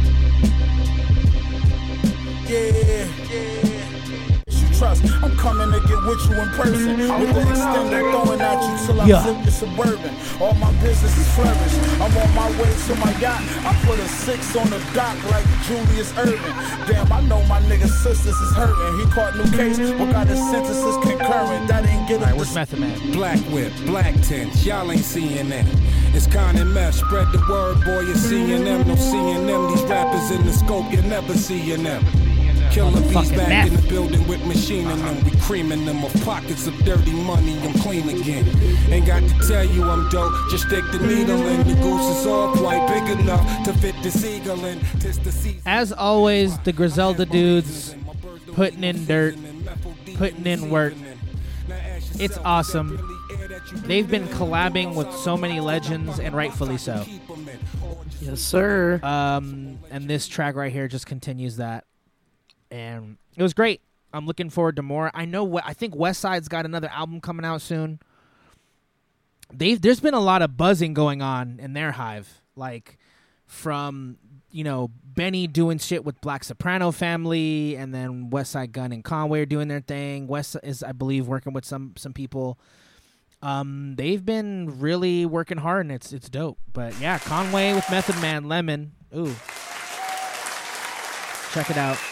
Yeah, yeah. Trust. I'm coming to get with you in person. With the extender throwing at you till I Yeah. flip your Suburban. All my business is flourish. I'm on my way to my yacht. I put a six on the dock like Julius Irvin. Damn, I know my nigga sisters is hurting. He caught new case, but got his sentences concurrent. That ain't get All right, him where's the Method Man? Black whip, black tints, y'all ain't seeing that. It's Con and Meth, spread the word, boy, you're seeing them. No seeing them, these rappers in the scope, you're never seeing them. Killer bees Motherfucking back meth. in the building with machining them. We creaming them of pockets of dirty money, I'm clean again. Ain't got to tell you I'm dope, just stick the needle in. The goose is all quite big enough to fit the seagull in. Tis the season. As always, the Griselda dudes putting in dirt, putting in work. It's awesome. They've been collabing with so many legends, and rightfully so. Yes, sir. Um, and this track right here just continues that. And it was great. I'm looking forward to more. I know. I think West Side's got another album coming out soon. They've there's been a lot of buzzing going on in their hive, like from you know Benny doing shit with Black Soprano Family, and then West Side Gun and Conway are doing their thing. West is, I believe, working with some some people. Um, they've been really working hard, and it's it's dope. But yeah, Conway with Method Man, Lemon. Ooh, check it out.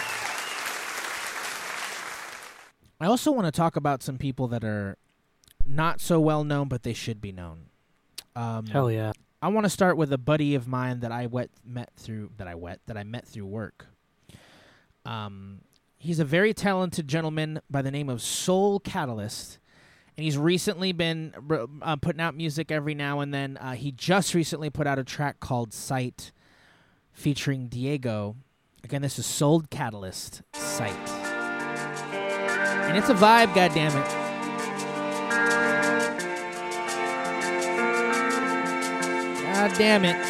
I also want to talk about some people that are not so well known, but they should be known. Um, Hell yeah! I want to start with a buddy of mine that I wet, met through that I wet that I met through work. Um, he's a very talented gentleman by the name of Soul Catalyst, and he's recently been uh, putting out music every now and then. Uh, he just recently put out a track called Sight, featuring Diego. Again, this is Soul Catalyst, Sight. And it's a vibe, goddammit. God damn it.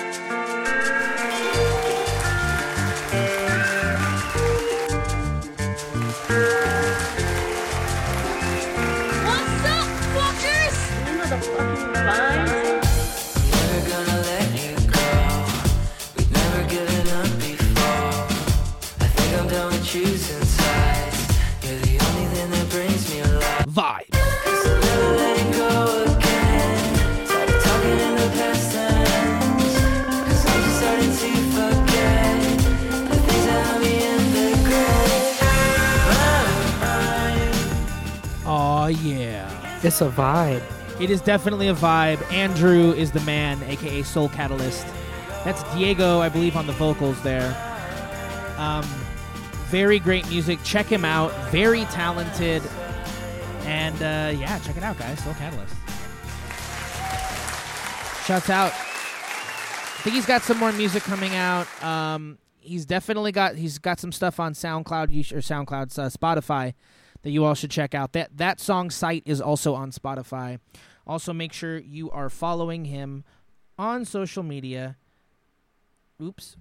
What's up, fuckers? You know the fucking vibes. Never gonna let you go. We've never given up before. I think I'm done with choosing sides. You're the only thing that brings me alive. Vibe. Cause I'm never letting go again. Tired of talking in the past tense. Cause I'm just starting to forget the things that held me in the grave. Oh yeah. It's a vibe. It is definitely a vibe. Andrew is the man, aka Soul Catalyst. That's Diego, I believe, on the vocals there. Um, very great music. Check him out. Very talented. And uh, yeah, check it out, guys. Soul Catalyst. Shouts out. I think he's got some more music coming out. Um, he's definitely got he's got some stuff on SoundCloud you sh- or SoundCloud uh, Spotify that you all should check out. That that song Sight is also on Spotify. Also, make sure you are following him on social media. Oops.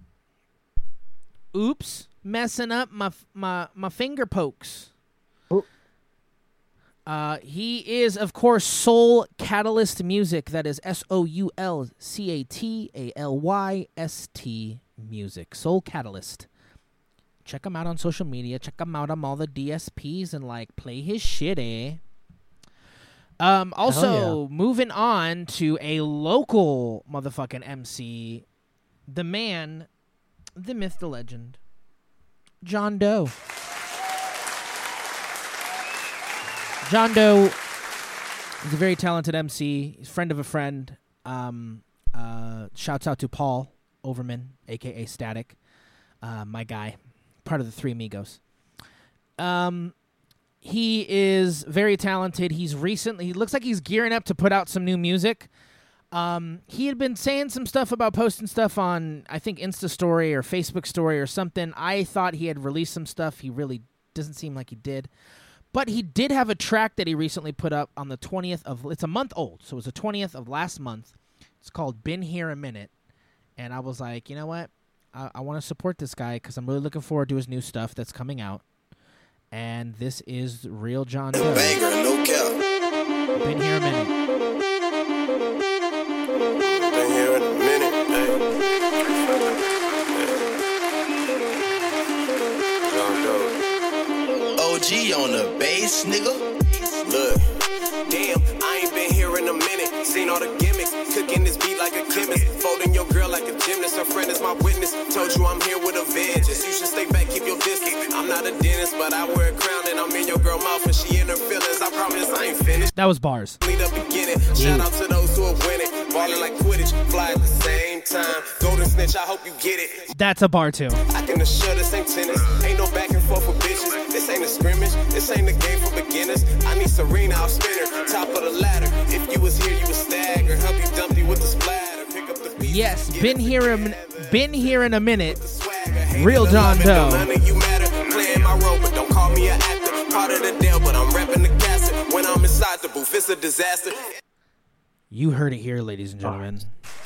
Oops. Messing up my my my finger pokes. Uh, he is, of course, Soul Catalyst Music. That is S O U L C A T A L Y S T Music. Soul Catalyst. Check him out on social media. Check him out on all the D S Ps and, like, play his shit, eh? Um, also, yeah. Moving on to a local motherfucking M C, the man, the myth, the legend, John Doe. John Doe is a very talented M C. He's a friend of a friend. Um, uh, shouts out to Paul Overman, a k a. Static, uh, my guy, part of the Three Amigos. Um, he is very talented. He's recently, he looks like he's gearing up to put out some new music. Um, he had been saying some stuff about posting stuff on, I think, Insta Story or Facebook Story or something. I thought he had released some stuff. He really doesn't seem like he did. But he did have a track that he recently put up on the twentieth of, it's a month old, so it was the twentieth of last month. It's called Been Here a Minute. And I was like, you know what? I, I want to support this guy because I'm really looking forward to his new stuff that's coming out. And this is Real John Doe. Banger, no cap. Been Here a Minute. Been here in a minute, hey. John Doe. O G on the bass, nigga. Look, damn, I ain't been here in a minute. Seen all the gimmicks, cooking this beat like a chemist, folding your girl like a gymnast. Her friend is my witness. Told you I'm here with a vengeance. You should stay back, keep your distance. I'm not a dentist, but I wear a crown and I'm in your girl mouth and she in her feelings. I promise I ain't finished. That was bars. Lead up beginning. Shout out to those who are winning. Ballin' like Quidditch, fly at the same time. Golden snitch, I hope you get it. That's a bar too. I can assure this ain't tennis. Ain't no back and forth for bitches. This ain't a scrimmage. This ain't a game for beginners. I need Serena, I'll spin her. Top of the ladder. If you was here, you would stagger. Help you dump you with the splatter. Pick up the beat. Yes, been here, in, been here in a minute. Real John Doe. You matter. Playing my role, but don't call me an actor. Part of the deal, but I'm repping the cassette. When I'm inside the booth, it's a disaster. You heard it here, ladies and gentlemen.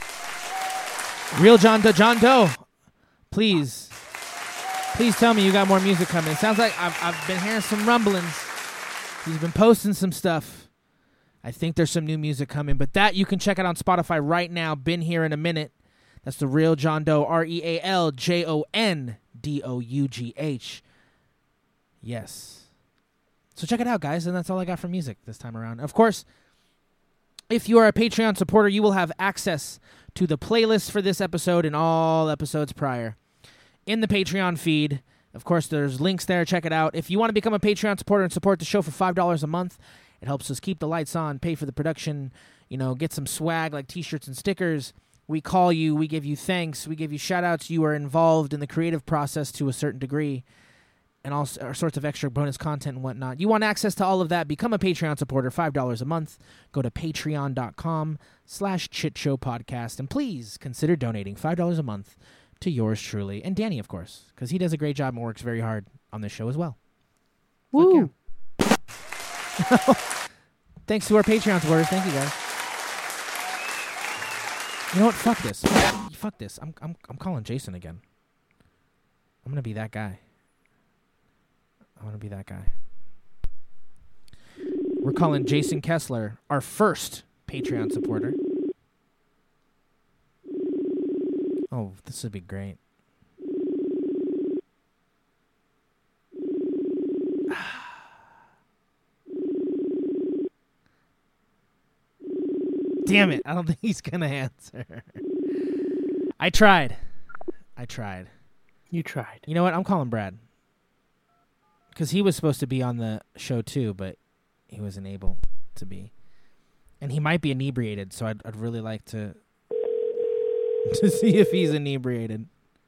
Real John Doe. John Doe, please, please tell me you got more music coming. It sounds like I've, I've been hearing some rumblings. He's been posting some stuff. I think there's some new music coming, but that you can check out on Spotify right now. Been Here in a Minute. That's the Real John Doe, R E A L J O N D O U G H. Yes. So check it out, guys, and that's all I got for music this time around. Of course, if you are a Patreon supporter, you will have access to the playlist for this episode and all episodes prior in the Patreon feed. Of course, there's links there. Check it out. If you want to become a Patreon supporter and support the show for five dollars a month, it helps us keep the lights on, pay for the production, you know, get some swag like T-shirts and stickers. We call you. We give you thanks. We give you shout-outs. You are involved in the creative process to a certain degree, and all sorts of extra bonus content and whatnot. You want access to all of that, become a Patreon supporter, five dollars a month. Go to patreon.com slash chitshowpodcast, and please consider donating five dollars a month to yours truly, and Danny, of course, because he does a great job and works very hard on this show as well. Woo! Thanks to our Patreon supporters. Thank you, guys. You know what? Fuck this. Fuck this. I'm I'm I'm calling Jason again. I'm gonna be that guy. I want to be that guy. We're calling Jason Kessler our first Patreon supporter. Oh, this would be great. Damn it. I don't think he's going to answer. I tried. I tried. You tried. You know what? I'm calling Brad. Because he was supposed to be on the show too, but he wasn't able to be. And he might be inebriated, so I'd, I'd really like to to see if he's inebriated.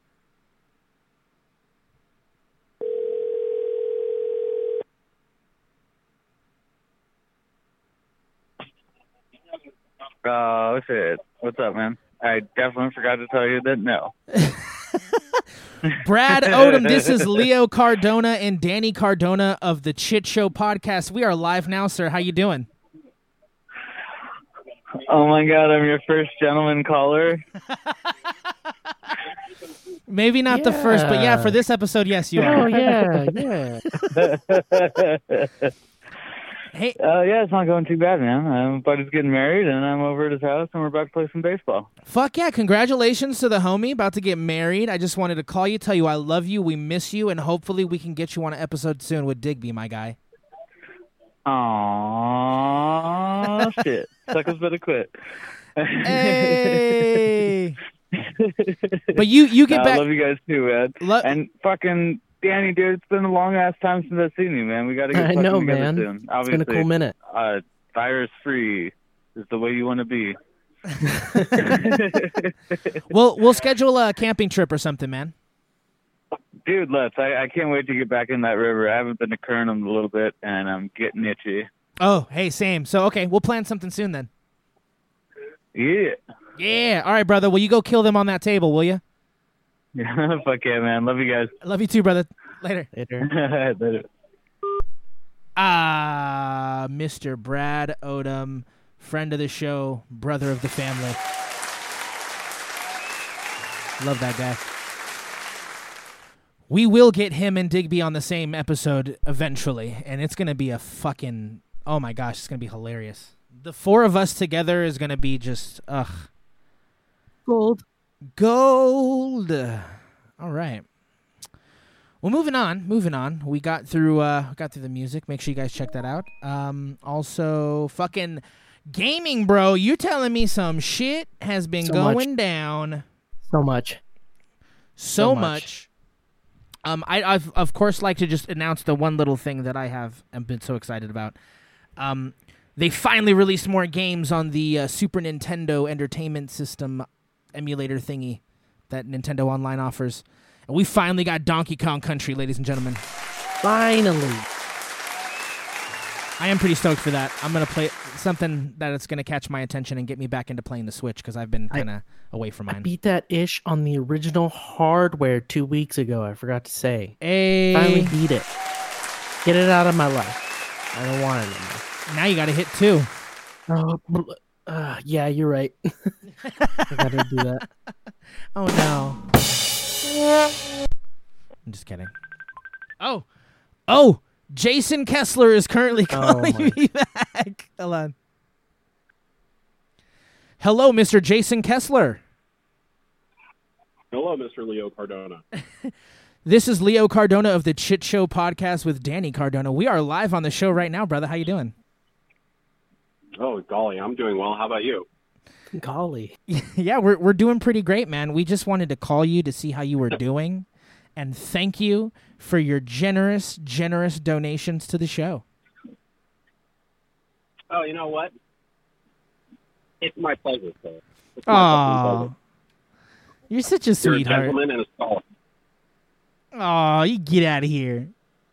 Oh, shit. What's up, man? I definitely forgot to tell you that no. Brad Odom, this is Leo Cardona and Danny Cardona of the Chit Show podcast. We are live now, sir. How you doing? Oh, my God. I'm your first gentleman caller. Maybe not yeah. the first, but yeah, for this episode, yes, you are. Oh, yeah, yeah. Hey, uh, yeah, it's not going too bad, man. My buddy's getting married, and I'm over at his house, and we're about to play some baseball. Fuck yeah! Congratulations to the homie about to get married. I just wanted to call you, tell you I love you, we miss you, and hopefully we can get you on an episode soon with Digby, my guy. Aww, shit. Suckers better quit. Hey. But you, you get no, back. I love you guys too, man. Lo- and fucking. Danny, dude, it's been a long ass time since I've seen you, man. We got to get I fucking know, together man. soon. It's been a cool minute. Uh, virus free is the way you want to be. We'll we'll schedule a camping trip or something, man. Dude, let's. I, I can't wait to get back in that river. I haven't been to Kern in a little bit, and I'm getting itchy. Oh, hey, same. So okay, we'll plan something soon then. Yeah. Yeah. All right, brother. Will you go kill them on that table? Will you? Yeah, fuck yeah, man. Love you guys. I love you too, brother. Later. Later. Later. Ah, Mister Brad Odom, friend of the show, brother of the family. Love that guy. We will get him and Digby on the same episode eventually, and it's going to be a fucking, oh my gosh, it's going to be hilarious. The four of us together is going to be just, ugh. Gold. Gold. All right. Well, moving on, moving on. We got through uh got through the music. Make sure you guys check that out. Um also fucking gaming, bro. You telling me some shit has been So going much. down. So much. So, So much. much. Um, I, I've of course like to just announce the one little thing that I have and been so excited about. Um, they finally released more games on the uh, Super Nintendo Entertainment System emulator thingy that Nintendo Online offers, and we finally got Donkey Kong Country, ladies and gentlemen. Finally. I am pretty stoked for that. I'm gonna play something that it's gonna catch my attention and get me back into playing the Switch because I've been kind of away from I mine. beat that ish on the original hardware two weeks ago. I forgot to say. Hey. Finally beat it. Get it out of my life. I don't want it anymore. Now you gotta hit two. Oh, bl- uh, yeah, you're right. I gotta do that. Oh no. I'm just kidding. Oh, oh. Jason Kessler is currently calling my- me back. Hold on. Hello, Mister Jason Kessler. Hello, Mister Leo Cardona. This is Leo Cardona of the Chit Show podcast with Danny Cardona. We are live on the show right now, brother. How you doing? Oh, golly, I'm doing well. How about you? Golly. Yeah, we're we're doing pretty great, man. We just wanted to call you to see how you were doing and thank you for your generous, generous donations to the show. Oh, you know what? It's my pleasure, sir. It's my fucking Oh, pleasure. you're such a You're a sweetheart. gentleman and a scholar. Oh, you get out of here.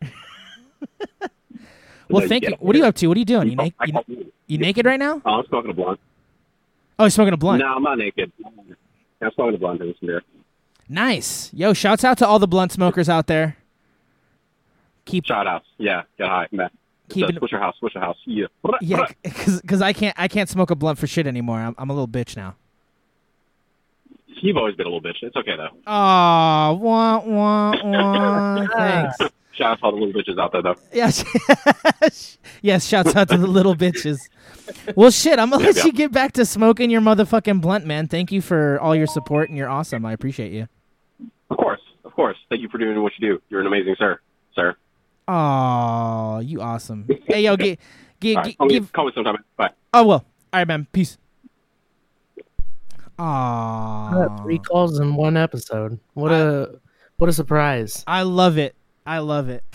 Well, No, thank get you. out What are you here. up to? What are you doing? You, I na- you, call you. you naked right now? Oh, I'm smoking a blunt. Oh, you're smoking a blunt. No, I'm not naked. I'm smoking a blunt. Drinking some beer. Nice. Yo, shouts out to all the blunt smokers out there. Keep Shout outs. Yeah, get high. Man. Keeping- What's your house? What's your house? Yeah. yeah, because I can't I can't smoke a blunt for shit anymore. I'm, I'm a little bitch now. You've always been a little bitch. It's okay, though. Oh, wah, wah, wah. Thanks. Shout out to all the little bitches out there, though. Yes. Yes, shouts out to the little bitches. Well, shit, I'm going to Yeah, let yeah. you get back to smoking your motherfucking blunt, man. Thank you for all your support, and you're awesome. I appreciate you. Of course. Of course. Thank you for doing what you do. You're an amazing sir. Sir. Oh, you awesome. Hey, yo, get, get, All right, get, call, me, give. call me sometime. Bye. Oh, well. All right, man. Peace. I got Aww. three calls in one episode. What a what a surprise. I love it. I love it.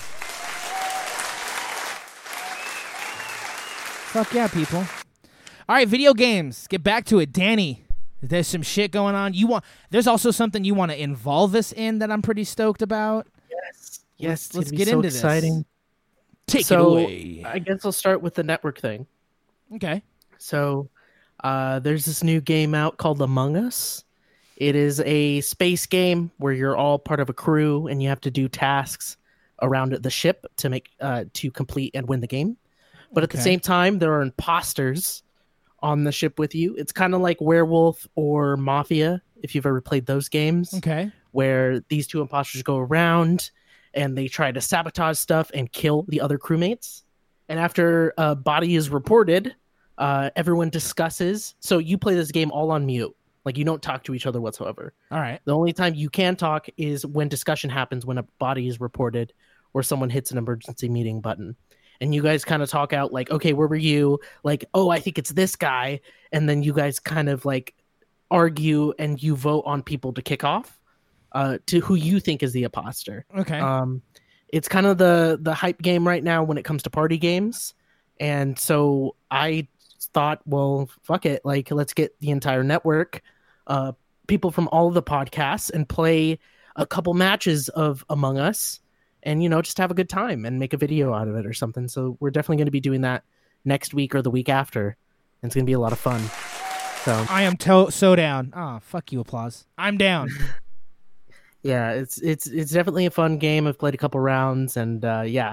Fuck yeah, people. All right, video games. Get back to it. Danny, there's some shit going on. You want? There's also something you want to involve us in that I'm pretty stoked about. Yes. Let's, Yes, it's let's gonna be get so into exciting. this. Take so, it away. I guess I'll start with the network thing. Okay. So, uh, there's this new game out called Among Us. It is a space game where you're all part of a crew and you have to do tasks around the ship to make uh, to complete and win the game. But at the Okay. same time, there are imposters on the ship with you. It's kind of like Werewolf or Mafia, if you've ever played those games. Okay. Where these two imposters go around and they try to sabotage stuff and kill the other crewmates. And after a body is reported, uh, everyone discusses. So you play this game all on mute. Like, you don't talk to each other whatsoever. All right. The only time you can talk is when discussion happens, when a body is reported or someone hits an emergency meeting button. And you guys kind of talk out like, okay, where were you? Like, oh, I think it's this guy. And then you guys kind of like argue and you vote on people to kick off uh, to who you think is the imposter. Okay. Um, it's kind of the the hype game right now when it comes to party games. And so I thought, well, fuck it. Like, let's get the entire network, uh, people from all of the podcasts, and play a couple matches of Among Us and, you know, just have a good time and make a video out of it or something. So we're definitely going to be doing that next week or the week after. And it's going to be a lot of fun. So I am to- so down. Ah, fuck you, applause. I'm down. yeah, it's it's it's definitely a fun game. I've played a couple rounds, and uh, yeah,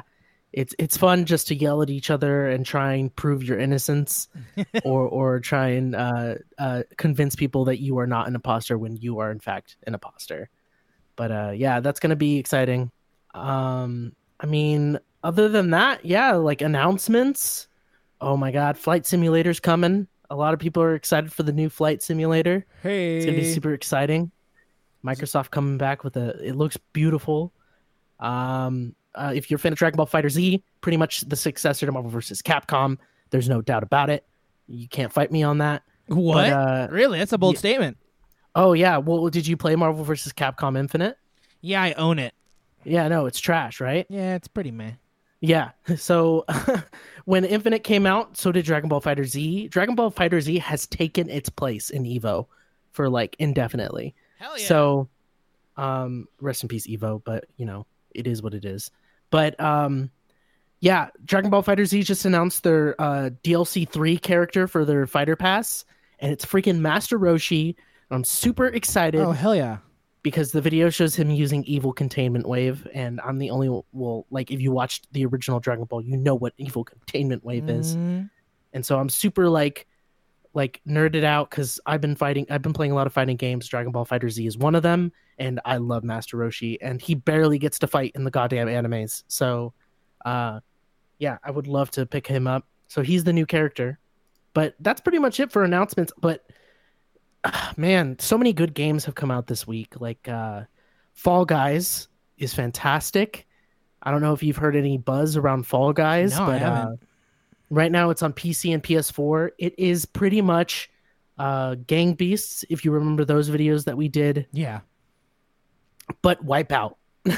it's it's fun just to yell at each other and try and prove your innocence, or or try and uh, uh, convince people that you are not an imposter when you are in fact an imposter. But uh, yeah, that's gonna be exciting. Um, I mean, other than that, yeah, like announcements. Oh my God, Flight Simulator's coming. A lot of people are excited for the new Flight Simulator. Hey, it's gonna be super exciting. Microsoft coming back with a. It looks beautiful. Um, uh, if you're a fan of Dragon Ball FighterZ, pretty much the successor to Marvel versus. Capcom. There's no doubt about it. You can't fight me on that. What? But, uh, really? That's a bold yeah. statement. Oh yeah. Well, did you play Marvel versus. Capcom Infinite? Yeah, I own it. Yeah, no, it's trash, right? Yeah, it's pretty meh. Yeah. So when Infinite came out, so did Dragon Ball FighterZ. Dragon Ball FighterZ has taken its place in Evo for like indefinitely. Hell yeah. So um rest in peace Evo, but you know, it is what it is. But um yeah, Dragon Ball FighterZ just announced their uh D L C three character for their fighter pass, and it's freaking Master Roshi. I'm super excited. Oh hell yeah. Because the video shows him using Evil Containment Wave, and I'm the only well, like if you watched the original Dragon Ball, you know what Evil Containment Wave Mm-hmm. is, and so I'm super like, like nerded out because I've been fighting, I've been playing a lot of fighting games. Dragon Ball FighterZ is one of them, and I love Master Roshi, and he barely gets to fight in the goddamn animes. So, uh, yeah, I would love to pick him up. So he's the new character, but that's pretty much it for announcements. But man, so many good games have come out this week. Like uh, Fall Guys is fantastic. I don't know if you've heard any buzz around Fall Guys, No, I but haven't. uh, right now it's on P C and P S four. It is pretty much uh, Gang Beasts, if you remember those videos that we did. Yeah. But Wipeout.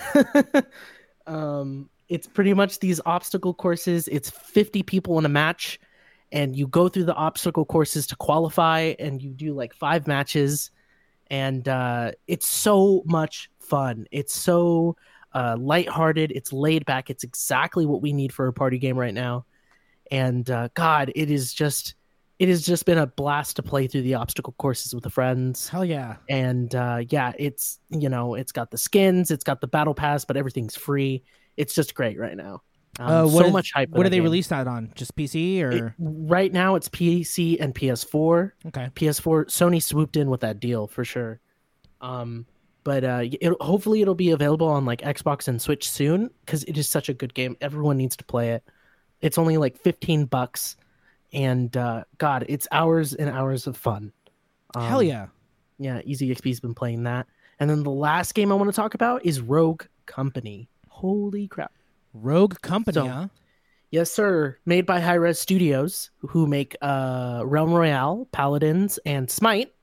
um, it's pretty much these obstacle courses. It's fifty people in a match, and you go through the obstacle courses to qualify, and you do like five matches, and uh, it's so much fun. It's so uh, lighthearted. It's laid back. It's exactly what we need for a party game right now. And uh, God, it is just, it has just been a blast to play through the obstacle courses with the friends. Hell yeah. And uh, yeah, it's, you know, it's got the skins, it's got the battle pass, but everything's free. It's just great right now. Um, Uh, what so is- much hype. for What that do they game. release that on? Just P C or? It- right now it's P C and P S four. Okay. P S four, Sony swooped in with that deal for sure. Um, but uh, it, hopefully it'll be available on like Xbox and Switch soon, because it is such a good game. Everyone needs to play it. It's only like fifteen bucks, and uh, God, it's hours and hours of fun. Um, Hell yeah. Yeah, Easy X P's been playing that. And then the last game I want to talk about is Rogue Company. Holy crap. Rogue Company, So- huh? Yes, sir. Made by Hi-Res Studios, who make uh, Realm Royale, Paladins, and Smite.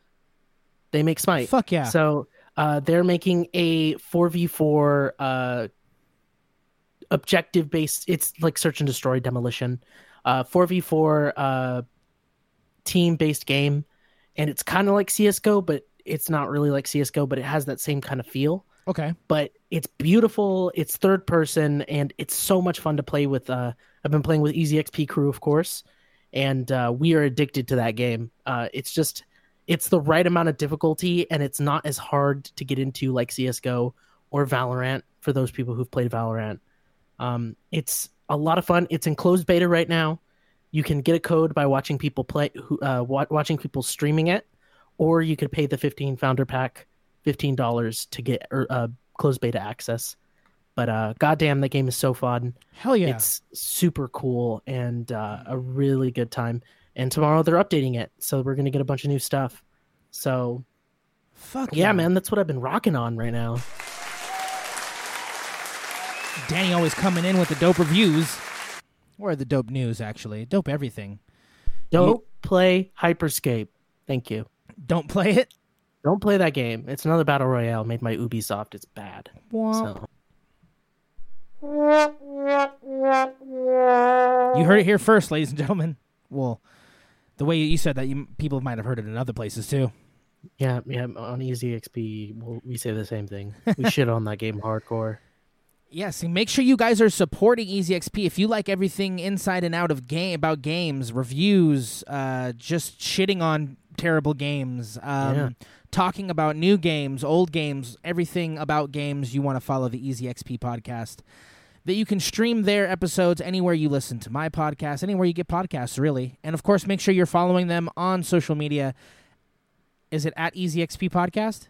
They make Smite. Fuck yeah. So uh, they're making a four v four uh, objective-based... It's like search and destroy demolition. Uh, four v four uh, team-based game. And it's kind of like C S G O, but it's not really like C S G O, but it has that same kind of feel. Okay. But it's beautiful. It's third person, and it's so much fun to play with. Uh, I've been playing with Easy X P crew, of course, and uh, we are addicted to that game. Uh, it's just, it's the right amount of difficulty, and it's not as hard to get into like C S G O or Valorant for those people who've played Valorant. Um, it's a lot of fun. It's in closed beta right now. You can get a code by watching people play, who uh, wa- watching people streaming it, or you could pay the fifteen founder pack, fifteen dollars to get er, uh, closed beta access. But uh, goddamn, that game is so fun. Hell yeah. It's super cool and uh, a really good time. And tomorrow they're updating it, so we're gonna get a bunch of new stuff. So, fuck yeah, yeah. man, that's what I've been rocking on right now. Danny always coming in with the dope reviews. Or the dope news, actually. Dope everything. Don't play Hyperscape. Thank you. Don't play it? Don't play that game. It's another battle royale made by Ubisoft. It's bad. Womp. So. You heard it here first, ladies and gentlemen. Well, the way you said that, you people might have heard it in other places, too. Yeah, yeah. On Easy X P, well, we say the same thing. We shit on that game hardcore. Yes, and make sure you guys are supporting Easy X P. If you like everything inside and out of game about games, reviews, uh, just shitting on terrible games, um, Yeah. talking about new games, old games, everything about games, you want to follow the Easy X P podcast. that you can stream their episodes anywhere you listen to my podcast, anywhere you get podcasts, really. And, of course, make sure you're following them on social media. Is it at EasyXP Podcast?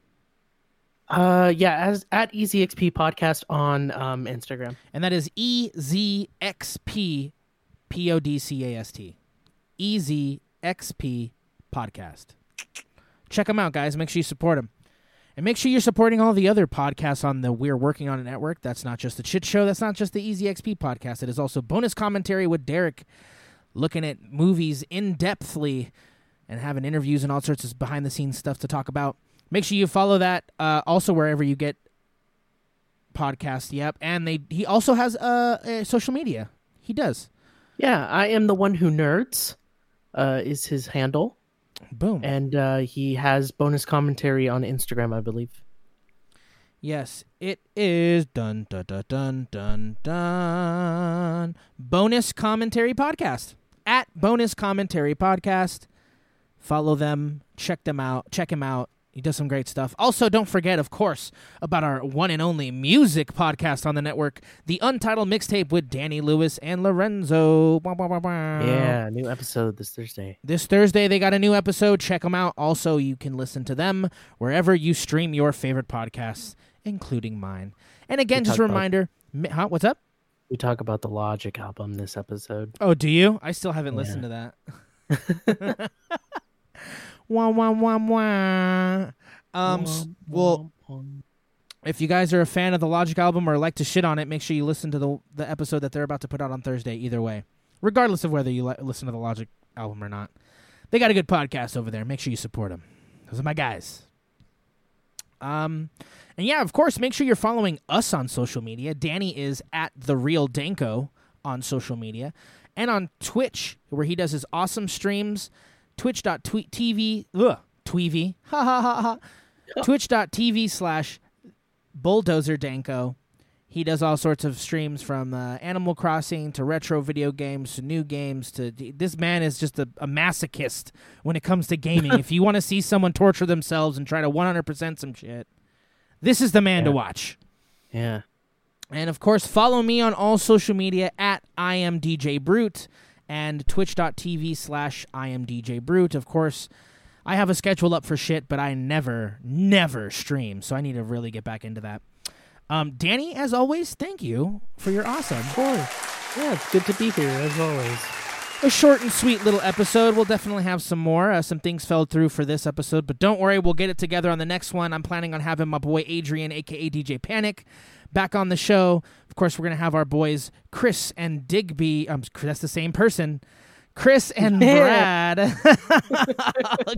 Uh, yeah, as at EasyXP Podcast on um, Instagram. And that is E Z X P P O D C A S T. E Z X P Podcast. Check them out, guys. Make sure you support them. And make sure you're supporting all the other podcasts on the We're Working on a Network. That's not just the Chit Show. That's not just the Easy X P Podcast. It is also bonus commentary with Derek, looking at movies in-depthly and having interviews and all sorts of behind-the-scenes stuff to talk about. Make sure you follow that uh, also wherever you get podcasts. Yep. And they he also has uh, uh, social media. He does. Yeah, I am the one who nerds uh, is his handle. Boom. And uh, he has bonus commentary on Instagram, I believe. Yes, it is dun dun dun dun dun dun. Bonus Commentary Podcast. At Bonus Commentary Podcast. Follow them. Check them out. Check him out. He does some great stuff. Also, don't forget, of course, about our one and only music podcast on the network, The Untitled Mixtape with Danny Lewis and Lorenzo. Yeah, new episode this Thursday. This Thursday, they got a new episode. Check them out. Also, you can listen to them wherever you stream your favorite podcasts, including mine. And again, We just a talk about- reminder. mi- Huh? What's up? We talk about the Logic album this episode. Oh, do you? I still haven't Yeah. listened to that. Wah, wah, wah, wah. Um, s- well, if you guys are a fan of the Logic album or like to shit on it, make sure you listen to the the episode that they're about to put out on Thursday. Either way, regardless of whether you li- listen to the Logic album or not, they got a good podcast over there. Make sure you support them. Those are my guys. Um, and yeah, of course, make sure you're following us on social media. Danny is at The Real Danko on social media and on Twitch, where he does his awesome streams. Twitch.tv, ugh, Tweevy, ha ha ha ha. Twitch.tv slash Bulldozer Danko. He does all sorts of streams from uh, Animal Crossing to retro video games to new games. To this man is just a, a masochist when it comes to gaming. If you want to see someone torture themselves and try to one hundred percent some shit, this is the man to Yeah. watch. Yeah. And of course, follow me on all social media at I am D J Brute and twitch.tv slash I am D J Brute. Of course, I have a schedule up for shit, but I never, never stream, so I need to really get back into that. Um, Danny, as always, thank you for your awesome. Of course. Yeah, it's good to be here, as always. A short and sweet little episode. We'll definitely have some more. Uh, some things fell through for this episode, but don't worry, we'll get it together on the next one. I'm planning on having my boy Adrian, a k a. D J Panic, back on the show. Of course, we're going to have our boys Chris and Digby. Um, that's the same person. Chris and Brad. Oh,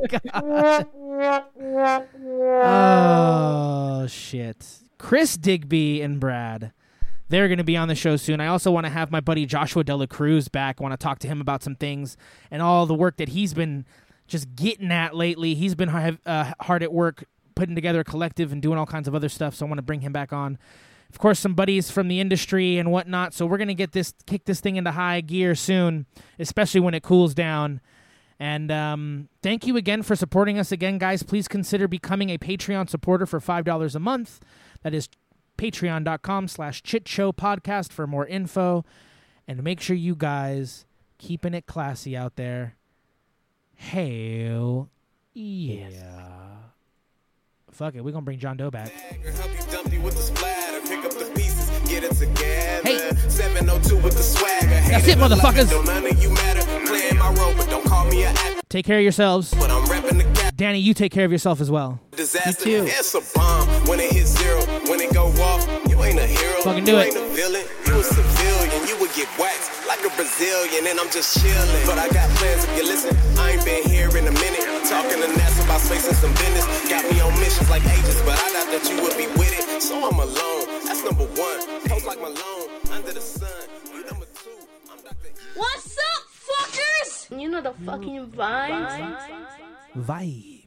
gosh. Oh, shit. Chris Digby and Brad. They're going to be on the show soon. I also want to have my buddy Joshua Dela Cruz back. I want to talk to him about some things and all the work that he's been just getting at lately. He's been hard, uh, hard at work putting together a collective and doing all kinds of other stuff, so I want to bring him back on. Of course, some buddies from the industry and whatnot, so we're going to get this, kick this thing into high gear soon, especially when it cools down. And um, thank you again for supporting us again, guys. Please consider becoming a Patreon supporter for five dollars a month. That is patreon.com slash chit show podcast for more info. And make sure you guys keeping it classy out there. Hell yeah. Yes. Fuck it, we're going to bring John Doe back. Hey, seven oh two with the swagger. That's it, motherfuckers. Don't none of you matter. Playing my role, but don't call me an actor. Take care of yourselves. But I'm repping the gap. Danny, you take care of yourself as well. Disaster. It's a bomb when it hits zero. When it go off, you ain't a hero. Fucking do you it. ain't a villain. You a civilian. You would get waxed like a Brazilian, and I'm just chilling. But I got plans if you listen. I ain't been here in a minute. Talking to NASA about space and some business. Got me on missions like agents, but I thought that you would be with it. So I'm alone. That's number one. Post like Malone under the sun. You number two. I'm Doctor What's up, fuckers? You know the fucking vibes. Vibe.